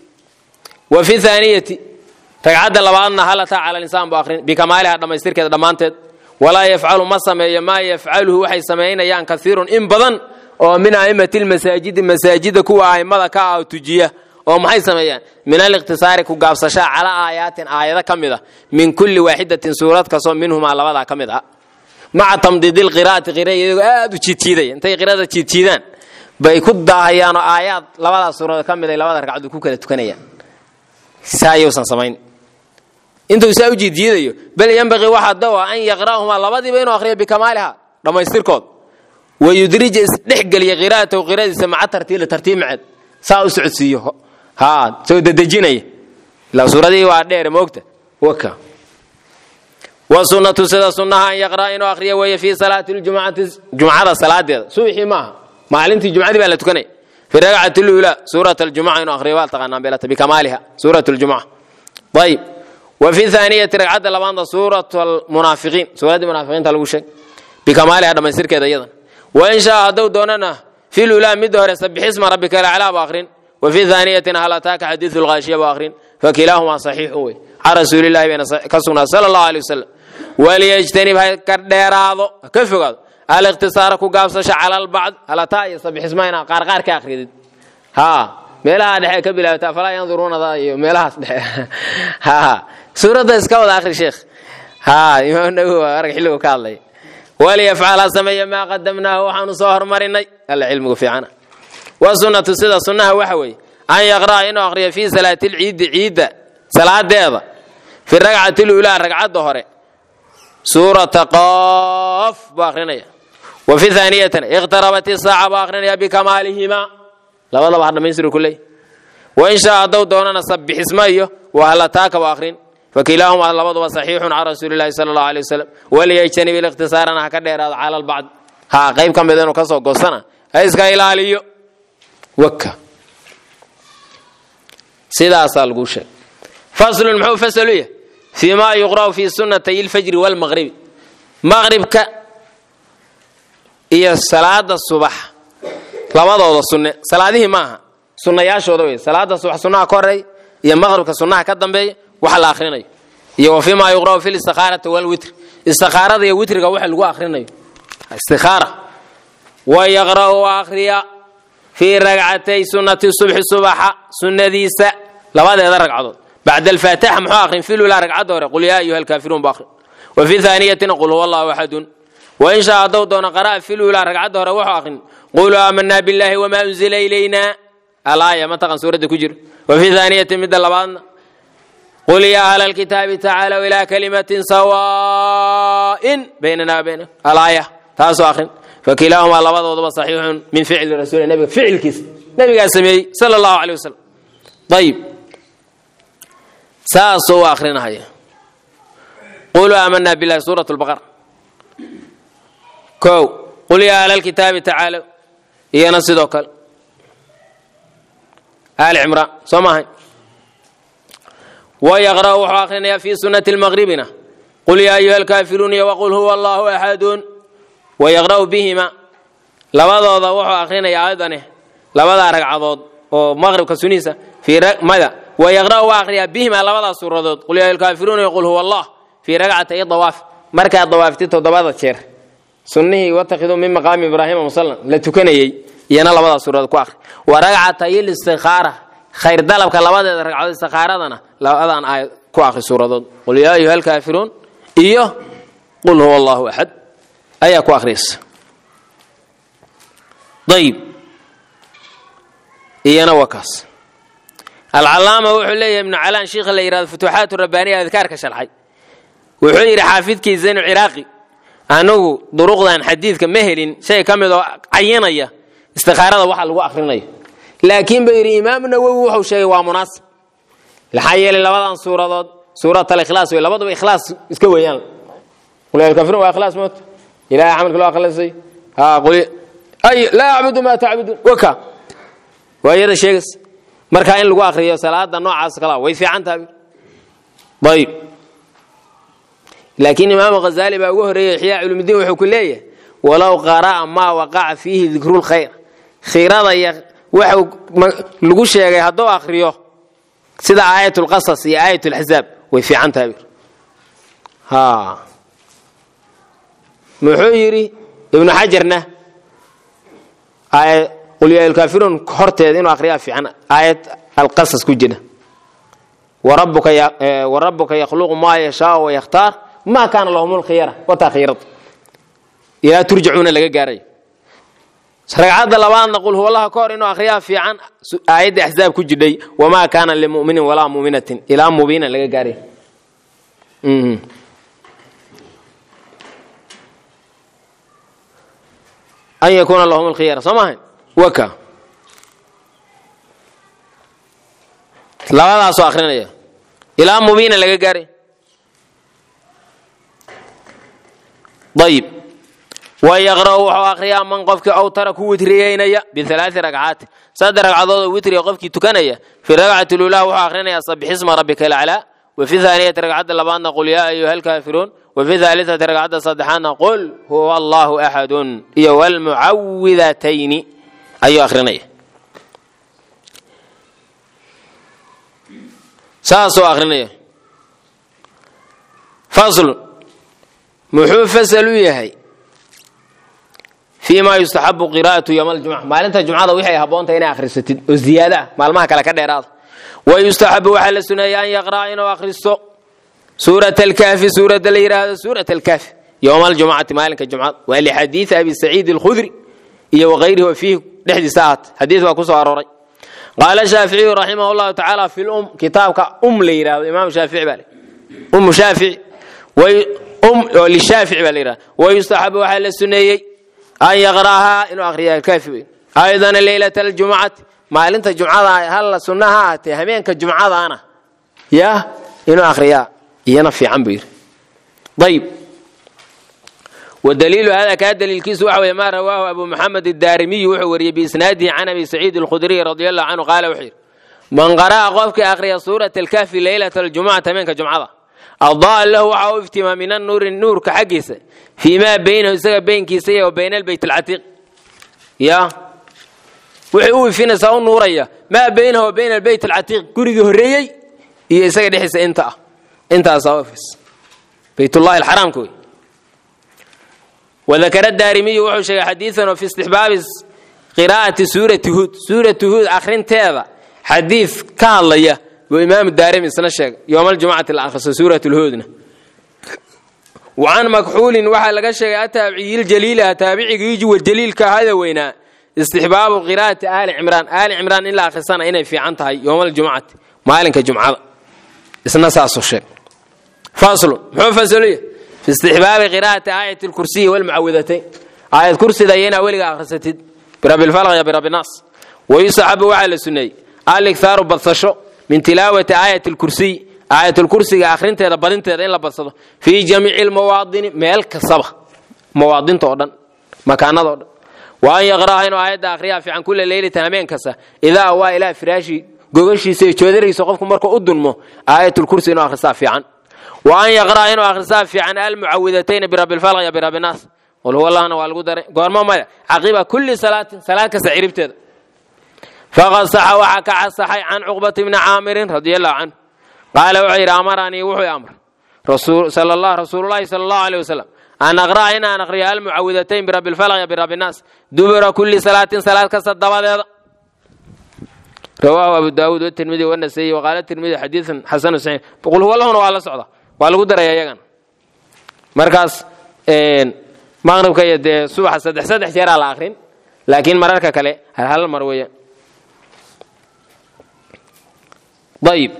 وفي ثانية تقعد لبعضنا هلتا على الإنسان بآخرين بكمالها لما يصير كذا دمانتد ولا يفعل ما يفعله وحي سمعين يان كثير إن بدن ومن أئمة المساجد كوا أئمة كا تجيه ومحي سمعين من الاقتصار كقابس شاء على آيات كمدة من كل واحدة سورة كصوم منهم على بعضها كمدة مع تمديد القراءة قراءة تشيدين أنت قراءة تشيدين بيكون داهيان آيات لبعض سورة كمدة لبعض ركعات كوكلة تكنيا سايوسن سمعين انتو ساوي جديد بل ينبغي واحد دواء أن يقرأهما لبعض بينه آخرين بكمالها لما يصير كود ويدرج لحق القراءة وقراءة سمع ترتيب معد ساو سعوديه ها سو دجيني لو سورة دي وعدير موقته وكا وسنة سنة أن يقرأ إنه آخرين وهي في صلاة الجمعة جمعة صلاة دي سوحي ما علمتي الجمعة دي بقى تكني في الركعة الأولى سورة الجمعة إنه آخرين والتقنا بكمالها سورة الجمعة طيب وفي ثانية ركعة لبعض سورة المنافقين سورة المنافقين تلقوا شيء بكمالها لما يصير كذا أيضا وإن شاء دو دوننا في الأولى مدهر سبح اسم ربك الأعلى بآخرين وفي ثانية هل أتاك حديث الغاشية بآخرين فكلاهما صحيح هو على رسول الله بين كسرنا صلى الله عليه وسلم وليجتنب هاي كرديراضو كيف قال الاختصار كقابس على البعض هل أتاك سبح اسمنا قارقار كآخرين ها ميلها دحي كبيرة فلا ينظرون ذا ميلها ها سورة اسكاو آخر شيخ ها إمام النووي أرجع حلو كالله وليفعل سمي ما قدمناه وحن صهر مرني العلم في عنا وسنة السيدة سنة وحوي أن يقرأ إنه أقرأ في صلاة العيد صلاة ديضة في الركعة الأولى الركعة الظهر سورة قاف بآخرين وفي ثانية اقتربت الساعة بآخرين بكمالهما لا والله بعد ما يصير كله وإن شاء الله دوننا نسبح اسمه وهل أتاك بآخرين فكلاهما على بعض وصحيح على رسول الله صلى الله عليه وسلم وليجتنب الاختصار أنا هكذا على البعض ها قيب كم بدنا كسر قصنا أيسك إلى عليه وكا سيدا أصل قوشة فصل المحو فصلية فيما يقرأ في سنتي الفجر والمغرب مغرب هي صلاة الصبح لبعض السنة صلاته معها سنة يا شو صلاة الصبح سنة كوري هي مغرب كسنة كدم بي وحل آخرين يوفي ما يقرأ في الاستخارة والوتر استخارة ذي وتر جوح الجو آخرين استخارة ويقرأ آخريا في ركعتي سنة الصبح سنة ديسة لبعض هذا ركعة بعد الفاتحة محاخر في الأولى ركعة قل يا أيها الكافرون باخر وفي ثانية قل هو الله أحد وإن شاء دون قراء في الأولى ركعة روح آخر قولوا آمنا بالله وما أنزل إلينا الآية مثلا سورة كجر وفي ثانية مد لبعضنا قل يا أهل الكتاب تعالوا إلى كلمة سواء بيننا وبينكم الآية تاسو آخر فكلاهما على بعض صحيح من فعل رسول النبي فعل كيس النبي قال سمي صلى الله عليه وسلم طيب ساسو آخرنا هي قولوا آمنا بالله سورة البقرة كو قل يا أهل الكتاب تعالوا هي نص دوكل آل عمران سماهي ويقرأ آخرنا في سنة المغربنا قل يا أيها الكافرون وقل هو الله أحد ويقرأ بهما labadooda wuxuu akhrinayaa aayadane labada ragcadood oo maqribka sunniisa fi mada ويقرأ وآخرها بهما لبدا سورة قل يا الكافرون يقول هو الله في ركعتي الطواف مركع الطواف تتضبط شير سنه واتخذوا من مقام إبراهيم مصلى لتكني ينا لبدا سورة كواخر وركعتي الاستخارة خير دلبك لبدا ركعتي الاستخارة دنا لبدا آية كواخر سورة قل يا أيها الكافرون إيه قل هو الله أحد أي كواخريس طيب إينا وكاس العلامة وحليه ابن علان شيخ اللي يراد فتوحات الربانية أذكار كشرحي وحير حافظك زين العراقي أنه ضروقنا حديث كمهل شيء كامل عينية استخارة واحد لو آخرينية لكن بير إمام النووي وحو شيء ومناسب الحقيقة اللي لبضان سورة الإخلاص ولا بضوا إخلاص اسكوي يعني ولا الكافرون وإخلاص موت إلى عمل كله أخلاص زي قولي أي لا أعبد ما تعبدون وكا وهذا شيء marka in lagu akhriyo salaada noocaas kala way fiican tahay bayb laakiin imaam Ghazali baa ugu horeeyay Ihya Ulumuddin wuxuu ku leeyahay walaw qara'a ma waqa'a fihi dhikrul khayr khayrada wuxuu lagu sheegay hadoo akhriyo sida aayatul qasas iyo aayatul ahzab way fiican tahay muxuu yiri ibn hajarna قل يا الكافرون كهرتين إنه أخريها في عن آية القصص كجنا وربك يخلق ما يشاء ويختار ما كان لهم الخيرة وتخيرت إلى ترجعون لجاري رجعت لبان نقول هو الله كور إنه أخريها في عن آية أحزاب كجدي وما كان لمؤمن ولا مؤمنة إلى مبين لجاري أن يكون لهم الخيرة سمعين وكا لا سو اخرين الى مبين لغا غاري طيب ويقرأ اخريا من قفك او ترك وتريينيا بثلاث ركعات صدر ركعات وتري قفك تكنيا في الركعه الاولى واخرين سبح اسم ربك الاعلى وفي ثانيه ركعه لبان نقول يا ايها الكافرون وفي ثالثه ركعه صدحان نقول هو الله احد والمعوذتين أيوة آخرينية ساسو آخرينية فصل محو فسلوية هي فيما يستحب قراءة يوم الجمعة ما لنت الجمعة وحي هبونت هنا آخر ستين وزيادة مالمها كلا كديرات ويستحب وحل السنة أن يقرأ إنه آخر السوق سورة الكهف سورة الإرادة سورة الكهف يوم الجمعة مالك الجمعة ولحديث أبي سعيد الخدري وغيره فيه لحد ساعات حديث وكسو أروري قال الشافعي رحمه الله تعالى في الأم كتابك ليرا الإمام الشافعي بالي أم شافعي للشافعي بالي ويستحب وحل السنية أن يقرأها إنه أخريها الكافي أيضا ليلة الجمعة ما لنت الجمعة هلا سنها تهمين كالجمعة أنا يا إنه أخريها ينفي عن بير طيب والدليل هذا كدليل كيس وحوي ما رواه أبو محمد الدارمي وحوري بإسناده عن أبي سعيد الخدري رضي الله عنه قال وحير من قرأ قفك آخر سورة الكهف ليلة الجمعة منك جمعة أضاء له وعوفتما من النور كحقيس فيما بينه بين كيسية وبين البيت العتيق يا وحوي فينا ساون نورية ما بينه وبين البيت العتيق كوري هريي يسجد يحس انت صوفس بيت الله الحرام كوي وذكر الدارمي وحشي حديثا في استحباب قراءة سورة هود سورة هود آخرين تابع حديث كان ليه وإمام الدارمي سنشق يوم الجمعة الآخر سورة الهود وعن مكحول وحا لقى أتابعي الجليل أتابعي يجي والجليل كهذا وينا استحباب قراءة آل عمران إلا آخر سنة هنا في عنتها يوم الجمعة مالك الجمعة اسمنا ساسو الشيء فاصل محو فاسلية في استحباب قراءة آية الكرسي والمعوذتين آية الكرسي دينا ولغا أخرستد برب الفلق يا برب الناس ويصحب وعلى السنة الإكثار بطشو من تلاوة آية الكرسي آية الكرسي آخرين تيدا بدين تيدا إلا بطشو في جميع المواضن مالك الصبح مواضن تودن مكانات تودن وأن يقرأ هنا آية آخرها في عن كل ليلة همين كسا إذا هو إلى فراشي قوشي سيشودري يسوقفكم مركو أدن آية الكرسي إنه آخرها في عن وأن يقرأ إنه آخرها في عن المعوذتين برب الفلق يا برب الناس qul huwa allahna waa lagu daray goormo maya caqiba kulli salaatin salaad kasta ciribteeda faqad saxa waxa ka casaxay can cuqbat ibn caamir radiyallahu anhu qaala wuxuu yidhi amaranii wuxuu amr rasuulullaahi sallallahu alayhi wasallam an aqra'a inaan aqriyo almucawidatayn birabbi lfalaq birabbi nnaas dubura kulli salaatin salaad kasta dabadeeda rawaahu abu daawuud watirmidi wanasaiyi waqaala tirmidi xadiidan xasanu saxiix qul huwa allahuna waa la socda waa lagu daraya iyagan markaas maqribka iyo dee subaxa saddex jeeraa la aqrin laakiin mararka kale hal mar weeyaan ayib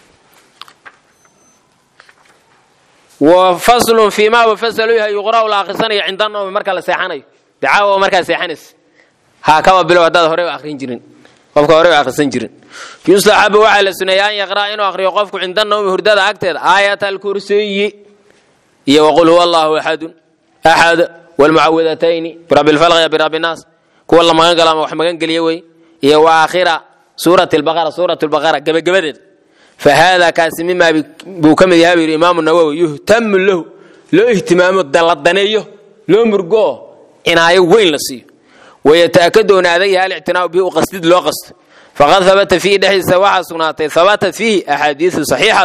وفصل فيما وفصل يقرأ الآخرين عند النوم مركز السيحاني دعوة مركز السيحانس هكذا بلو هذا هو آخرين جرين قفك هو آخرين جرين يصلح أبو على السنيان يقرأ إنه آخر يقفك عند النوم هرداد أكتر آية الكرسي وقل هو الله أحد والمعوذتين برب الفلق برب الناس كل الله ما قال محمد قال يوي وآخرة سورة البقرة قبل فهذا كاس مما بكم يهاب الإمام النووي يهتم له اهتمام الدلدنيه له مرقوه عناية وين لسيه ويتأكد أن هذه الاعتناء به وقصد له قصد فقد ثبت فيه دحي سواء سقناتي ثبتت فيه أحاديث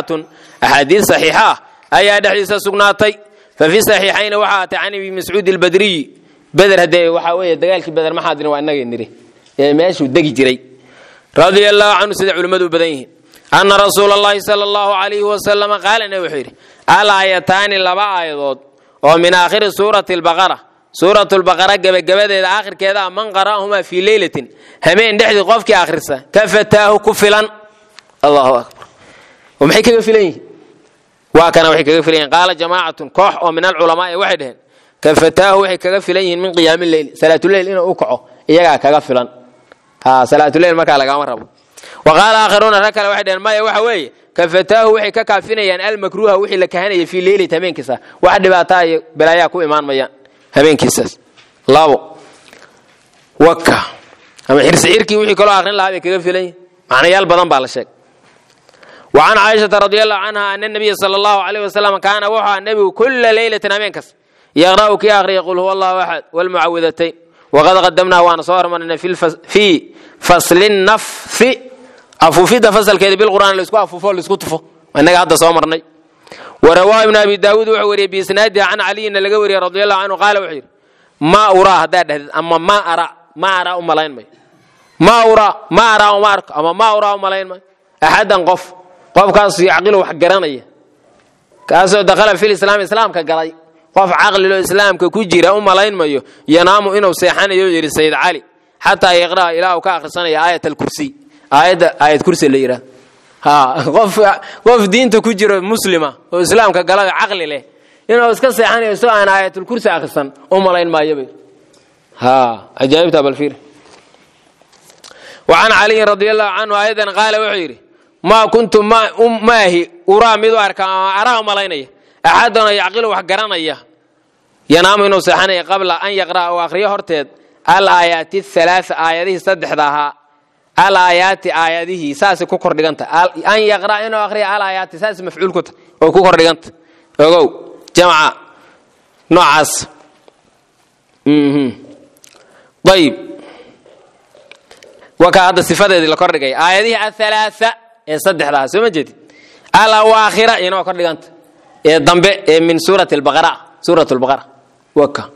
صحيحة أي دحي سقناتي ففي صحيحين وحات عن ابي مسعود البدري بدر هدي وحاويه دغالكي بدر ما حادنا waa inaga niri meeshu dagi jiray radiyallahu anhu sida culimadu badan yihiin anna rasuulullaahi sallallahu alayhi wa sallam qaala nabi xiri alayatani laba aayadood oo min aakhir suuratul baqara gabagabadeeda aakhirkeeda man qara'ahuma fi laylatin hameen dhixdi qofkii akhrisa kafataahu kufilan Allahu akbar waxay kaga filan وكان وحي كغا فيلين قال جماعه كوح ومن العلماء وحدهم كفتاه وحي كغا فيلين من قيام الليل صلاه الليل انه اوكعو ايغا كغا فيلان صلاه الليل marka laga marabo وقال اخرون ركل وحدهم ما waxa weeye كفتاه وحي ka kaafinayaan المكروه وحي la kahanay fi leeyli habeenkiisa wax dhibaato balaya ku imaan mayaan habeenkiisas labo waka ama xirsiirkii wixii kala aqrin lahaa kaga filan macnayaal badan baa la sheegay وعن عائشة رضي الله عنها أن النبي صلى الله عليه وسلم كان وحى النبي كل ليلة أمينكس يقرأ كي أخري يقول هو الله أحد والمعوذتين وقد قدمنا وأنا صور من في فصل النفث أفوفي ده فصل كده بالقرآن اللي اسكوا أفوفه اللي اسكوا وأنك هذا صومرني ورواه ابن أبي داود وحوري بإسناده عن علي أن الجوري رضي الله عنه قال وحير ما أرى هذا أما ما أرى أملاين ماي ما أرى أما ما أرى أملاين ماي أحدا قف كاس يعقله وح قرانيه كاس دخل في الإسلام كقراي قف عقل الإسلام ككجيرة ملاين مايو ينام إنه سيحان يجري السيد علي حتى يقرأ إلى كآخر سنة آية الكرسي آية كرسي اللي يرى قف دين تكجيرة مسلمة والإسلام كقراي عقل له إنه بس كسيحان يسوع عن آية الكرسي آخر سنة ملاين ما يبي عجائب تبالفير وعن علي رضي الله عنه أيضا قال وحيري ما كنت ما هي أرى مدوارك أراه ملاينية أحدنا يعقل وحقرانية ينام إنه سحنية قبل أن يقرأ وآخرية هرتد الآيات الثلاث آياته صدحها الآيات آياته ساس كوكر دغنت أن يقرأ إنه آخرية الآيات ساس مفعول كت وكوكر دغنت أو جماعة نوعس طيب وكهذا الصفات اللي كردغاي آياته الثلاثة صدح لها سو ما جدي الأواخرة إنه كردغنت ضمب من سورة البقرة وكا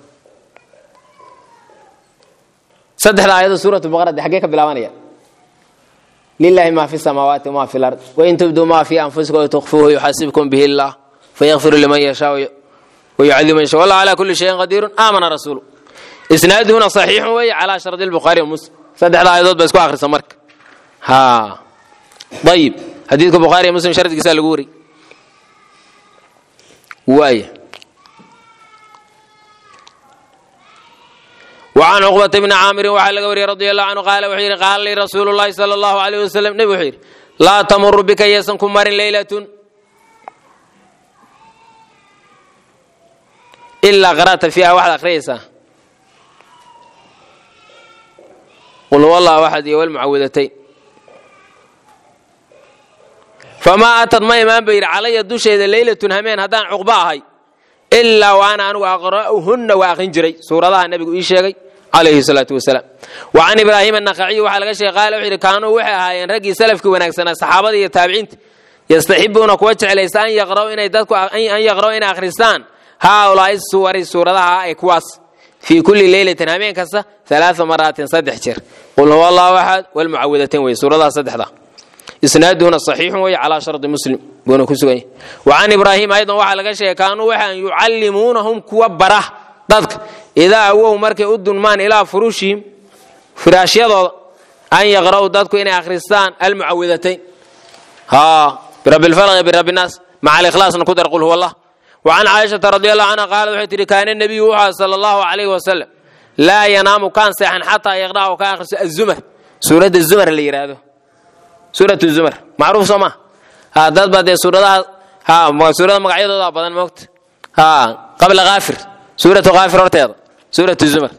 صدح لها آيات سورة البقرة دي حقيقة بلاوانية لله ما في السماوات وما في الأرض وإن تبدوا ما في أنفسكم وتخفوه يحاسبكم به الله فيغفر لمن يشاء ويعذب من يشاء والله على كل شيء قدير آمن رسوله إسناده هنا صحيح وهي على شرط البخاري ومسلم صدح لها آيات بس كو آخر سمرك طيب حديث البخاري ومسلم شرط كسال القوري وايه وعن عقبة بن عامر وعلى قوري رضي الله عنه قال وحير قال لي رسول الله صلى الله عليه وسلم نبي وحير لا تمر بك يسنكم مر ليلة إلا قرأت فيها واحدة خريسة قل والله واحد والمعوذتين فما أتت ما يمان بير علي الدوشة ليلة همين هدان عقباهي ilaa waana anigu aqra'uhunna waa aqrin jiray suuradaha nabigu ii sheegay calayhi salaatu wasalaam wa can ibraahim annaqaciy waxaa laga sheegay qaala wuxuu yidhi kaanuu waxay ahaayeen raggii salafkii wanaagsanaa saxaabada iyo taabiciinta yastaxibuuna kuwa jeclaysa an yaqra'u inay akhristaan haaulaa'i suwari suuradaha ay kuwaas fii kulli leylatin habeen kasta 3 maraatin 3 jeer qul huwa allahu axad walmucawidatayn wey suuradaha saddexda isnaaduhuna saxiixun wey calaa shardi muslim buuna ku sugan yahay wa can ibraahim aydan waxaa laga sheegay kaanuu waxaan yucallimuunahum kuwa bara dadka idaa awow markay u dunmaan ilaa furuushihim firaashyadooda an yaqra'u dadku inay akhristaan almucawidatayn برب الفلق برب الناس مع الإخلاص نقدر قل هو الله وعن عائشة رضي الله عنها قالت وحيت كان النبي صلى الله عليه وسلم لا ينام كان ساحا حتى يقرأ وكان الزمر سورة الزمر اللي يراده سورة الزمر معروف سما هذا بعد سورة سورة مقعدة بدل موت قبل غافر سورة غافر ارتيض سورة الزمر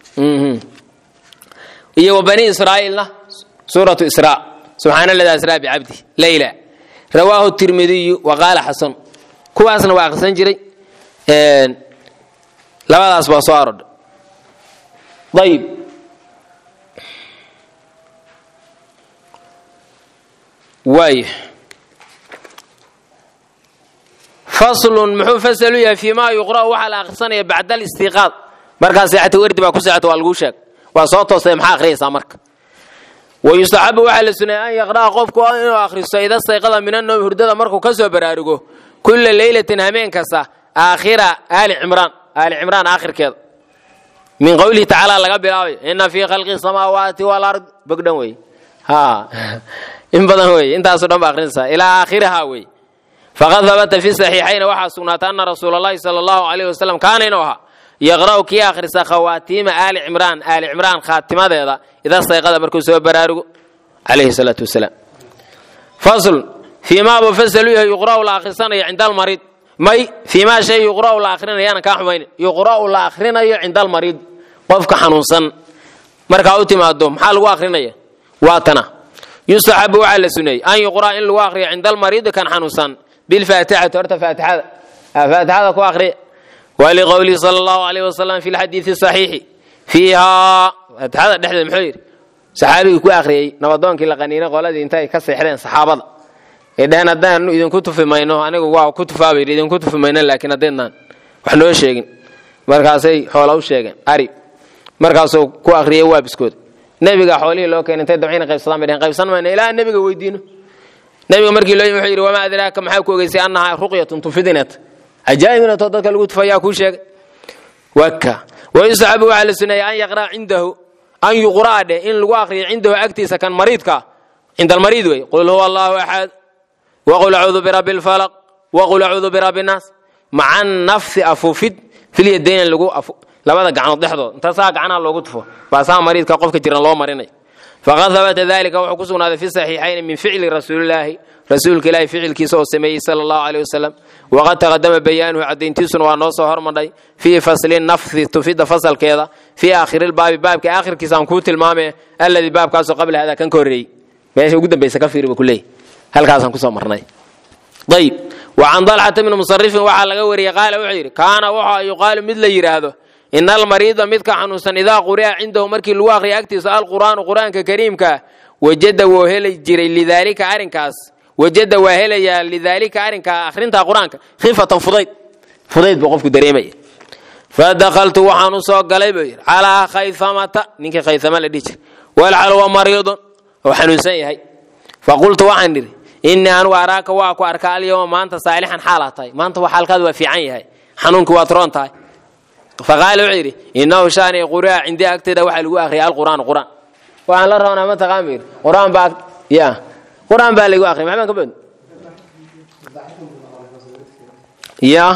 هي وبني إسرائيل سورة إسراء سبحان الذي أسرى بعبده ليلى رواه الترمذي وقال حسن كواسنا واقسن جري لا أصبح صارد طيب واي فصل محو فسلويا فيما يقرأ وحل أقسن بعد الاستيقاظ مركز ساعة ورد باكو ساعة والقوشك وصوته سيمحا خريصة مركز ويستحب وحل السنة أن يقرأ قفكو أنه آخر السيدة استيقظ من النوم هردada markuu ka soo baraarugo كل ليلة همين kasta آخرة آل عمران آخرkeeda من قوله تعالى laga bilaabay إن في خلق السماوات والأرض بقدن wey in badan wey intaas oo dhan akhrinaysa ila آخرها wey فقد ثبت في الصحيحين waxaa sugnaatay أن رسول الله صلى الله عليه وسلم كان inuu ahaa يقرأ كي آخر خواتيم آل عمران خاتمة إذا استيقظ بركو سوى برارو عليه الصلاة والسلام فصل فيما بفصل يقرأ الآخرين عند المريض ماي فيما شيء يقرأ الآخرين يعني كاحوين يقرأ الآخرين عند المريض وفق حنوصا مركاوتي ما دوم حال واخرين واتنا يستحب على سني أن يقرأ إن الواخر عند المريض كان حنوصا بالفاتحة فاتحة كواخرين ولقوله صلى الله عليه وسلم في الحديث الصحيح فيها هذا دحد محير صحابي ku akhriyay nabadoonkii la qaniina qoladii intay ka seexdeen saxaabada ee hadaan idin ku tufimayno anigu waa ku tufaabay idin ku tufimayno laakiin hadeenan wax noo sheegin markaasay xoolo u sheegeen ari markaasoo ku akhriyay waabiskood nabiga xoolihii loo keenay intay dabciina qaybsan mayna ilaa nabiga weydiino nabiga markii loo yimid wama adraaka maxaa ku ogeysay annaha ruqyatun tufidinat ajaa'ibna dadka lagu tufayaa ku sheegay waka ويصعب على السنة أن يقرأ عنده أن يقرأ إن الواقع عنده أكتس كان مريضك عند المريض قل هو الله أحد وقل أعوذ برب الفلق وقل أعوذ برب الناس مع النفس أفوفد في اليدين اللي لماذا قعنا ضحضه انت ساق عنها اللي قطفه فأسا مريض كقف كتير الله مريني فقد ثبت ذلك وحكسون هذا في الصحيحين من فعل رسول الله فعل كيسو سمي صلى الله عليه وسلم وقد تقدم بيانه عدين تيسن ونوصه هرمضي في فصل النفث تفيد فصل كذا في آخر الباب كآخر كيسان كوت المامي الذي باب كاسو قبل هذا كان كوري ماشي قدام بيسكفير بكله هل كاسان كسو مرناي طيب وعن ضلعة من مصرف وعلى قوري قال وعير كان وحا يقال مثل يراده إن المريض مدك حنوسا إذا قرأ عنده مركي الواقع أكتس القرآن كريم وجد وهل جري لذلك أرنكاس وجد وهل لذلك أرنكا آخرينها قرآن خفة فضيت بقفك دريمي فدخلت وحنوسا قلبي على خيثمة نيك خيثمة لديك والعلوى مريض وحنوسي هي فقلت وحنري إني أنا أراك واكو أركا اليوم ما أنت صالحا حالتي ما أنت وحالك وفي عيني هاي حنونك واترونتاي فقال عيري إنه شاني قراء عندي أكتر وحل واخري القرآن وأنا لا رأنا ما تغامر قرآن بعد يا قرآن بالي واخري ما كبد يا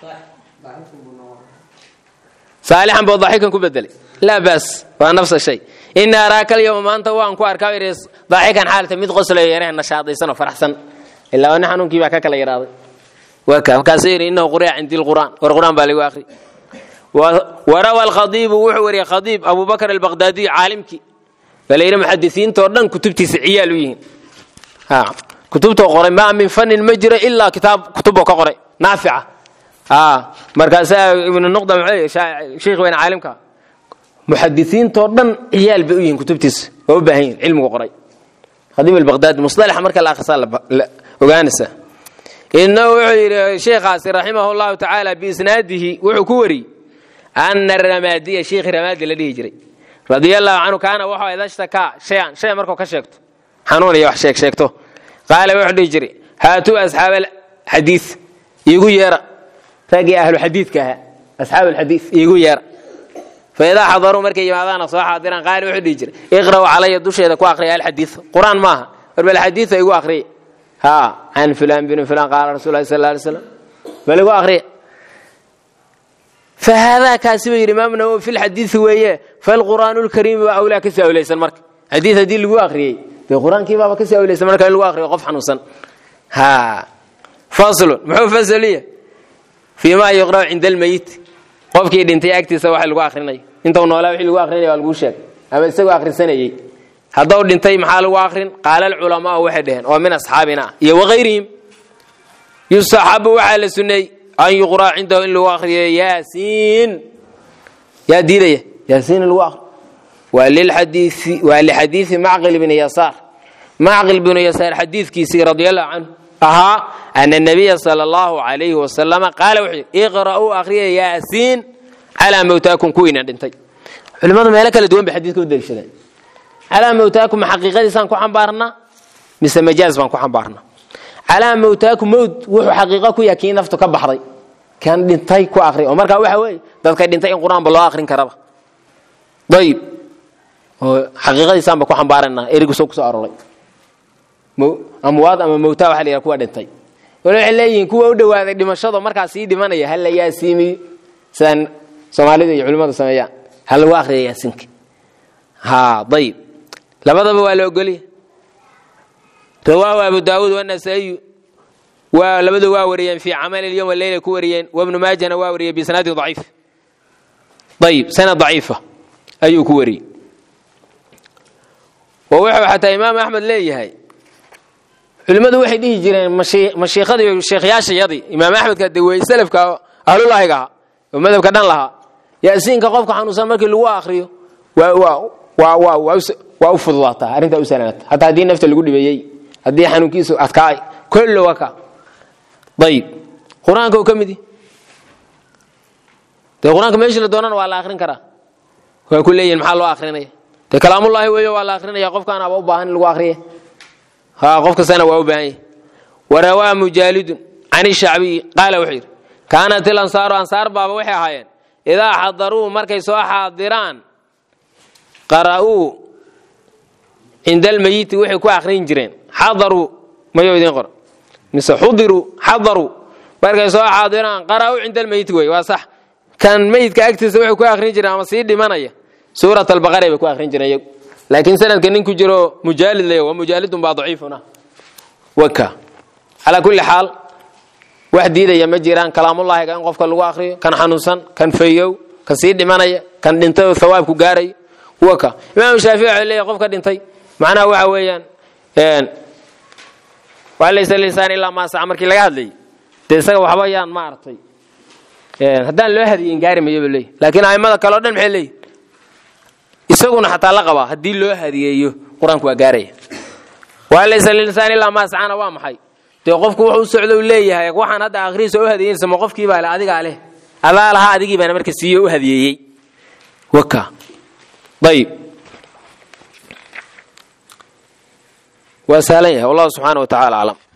صالحا بضحكا كبدلي لا بس ونفس الشيء إن أراك اليوم ما أنت وأنكو أركاوي ضحكا حالة ميت غسل يريه نشاطي سنة فرحسن إلا ونحن نكي بكاك لا يراضي وكاسير إنه قراء عندي القرآن بالي واخري وروى الخطيب وحوري خطيب أبو بكر البغدادي عالمك فلينا محدثين تردن كتبتي سعيالوين كتبته قرأ ما من فن المجرى إلا كتابه كقرأ نافعة markaas ibn nuqda sheekh weyn caalimka muhaddisiin too dhan ciyaal bay u yihiin kutubtiisa oo u baahan yihiin cilmiga qoray khadiib al-baghdadi mustalax marka la akhrisaa la ogaanaysa innahu sheekhaasi rahimahullahu ta'ala bi isnaadihi wuxuu ku wari anna ramadiya sheekh ramadi la dhihi jiray radiyallahu anhu kaana waxa idashtaka shay markuu ka sheegto xanuun iyo wax sheegto qaala wuxuu dhihi jiray haatu ashaab al-hadith igu yeera ragi ahlu hadithka ashaab al-hadith igu yeera فإذا حضروا مركي يمادان صح حاضران قال وحد يجري اقرأوا علي الدشة كو أقرأ الحديث قرآن ماها بالحديث يقول أقرأ عن فلان بن فلان قال رسول الله صلى الله عليه وسلم فلقوا أقرأ فهذا كاسب الإمام النووي في الحديث وياه فالقرآن الكريم أولى كسا وليس المرك حديث دي اللي أقرأ في القرآن كيف كسا وليس المرك اللي أقرأ وقف حنوصا فاصل محو فصلية فيما يقرأ عند الميت qofkii dhintay agtiisa waxa lagu akhrinay inta uu noolaa wixii lagu akhrinay waa lagu sheeg ama isagoo akhrisanayay hadduu dhintay maxaa lagu akhrin qaala ulama waxay dhaheen oo min asxaabina iyo waqeyrihim yusahabu waxa la sunnay an yuqra indahu in lagu akhriyo yaasiin yaa diidaya yaasiin lagu akhri waa li xadiisi macqil ibn yasaar xadiiskiisi radiyallahu anhu أن النبي صلى الله عليه وسلم قال وحي اقرأوا أخرية ياسين على موتاكم كوينا دنتي علماء ما لك لدوان بحديثكم الدلشدان على موتاكم حقيقة لسان كو حنبارنا مثل مجاز بان كو حنبارنا على موتاكم موت وحو حقيقة كو يكين نفتو كبحري كان دنتي كو أخري ومركا وحوي دادك دنتي القرآن بالله آخرين كربا طيب حقيقة لسان بكو حنبارنا إرقو سوكسو أرولي أموات أما موتا waxa la kuwa dhintay walaal leeyin kuwa u dhawaaday dhimashada markaas ii dhimanaya hal yaasimi san Soomaalida iyo culimada sameeyaan hal waa akhriya yaasinka dayib labadaba waa la ogoliyay rawahu Abu Daawud wa Nasaa'i wa labadu waa wariyeen fi amal al-yawm wal layla ku wariyeen wa Ibn Maajah waa wariyay bi sanad dhaif dayib sanad dhaifa ayuu ku wariyay wa wuxuu hatta Imam Ahmad leeyahay culimadu waxay dhihi jireen mashiikhada iyo sheekhayaashayadii imaam ahmed ka daway salafka ahlulaahiga oo madhabka dhan laha yaasiinka qofka xanuunsan markii lagu akhriyo waa u fududaata arinta u sanaata hatta hadii nafta lagu dhibayay hadii xanuunkiisu adkaay kullu waka dayib quraanka oo kamidi quraanka meesha la doonana waa la akhrin karaa waa ku leeyahay maxaa loo akhrinaya kalaamullaahi weeyo waa la akhrinaya qofkaan aba u baahan lagu akhriyo قفك سنة وأوباني وروى مجالد عن الشعبي قال وحير كانت الأنصار أنصار بابا وحي هايين إذا حضروا مركي سوا حاضران قرأوا عند الميت وحي كوا آخرين جرين حضروا ما يودين قرأ مثل حضروا مركي سوا حاضران قرأوا عند الميت وحي وصح كان ميت كأكتس وحي كوا آخرين جرين أما سيد لمنايا سورة البقرة كوا آخرين جرين لكن سنة كنين كجرو مجالد ليه ومجالد ضعيف هنا وكا على كل حال واحد يدا يمجيران كلام الله كان قفك لو اخري كان حنوسن كان فيو كان سيد دمانيا كان دنتو ثواب كو غاري وكا امام الشافعي عليه قفك دنتي معناه waxa weeyaan walaysa lisan illa ma sa markii laga hadlay isaga waxba yaan ma artay hadaan loo hadiyin gaari mayo leey laakiin aymada kale oo dhan maxay leey isaguna xataa la qaba hadii loo hadiyeeyo quraanku waa gaaray walaysa lisan illa ma saana waa maxay de qofku wuxuu socdo leeyahay waxaan hadda akhriis oo hadiyeeyay sama qofkii baa la adiga leh alaalaha adigii baa markaa siiyo u hadiyeeyay waka طيب وساليه والله سبحانه وتعالى أعلم.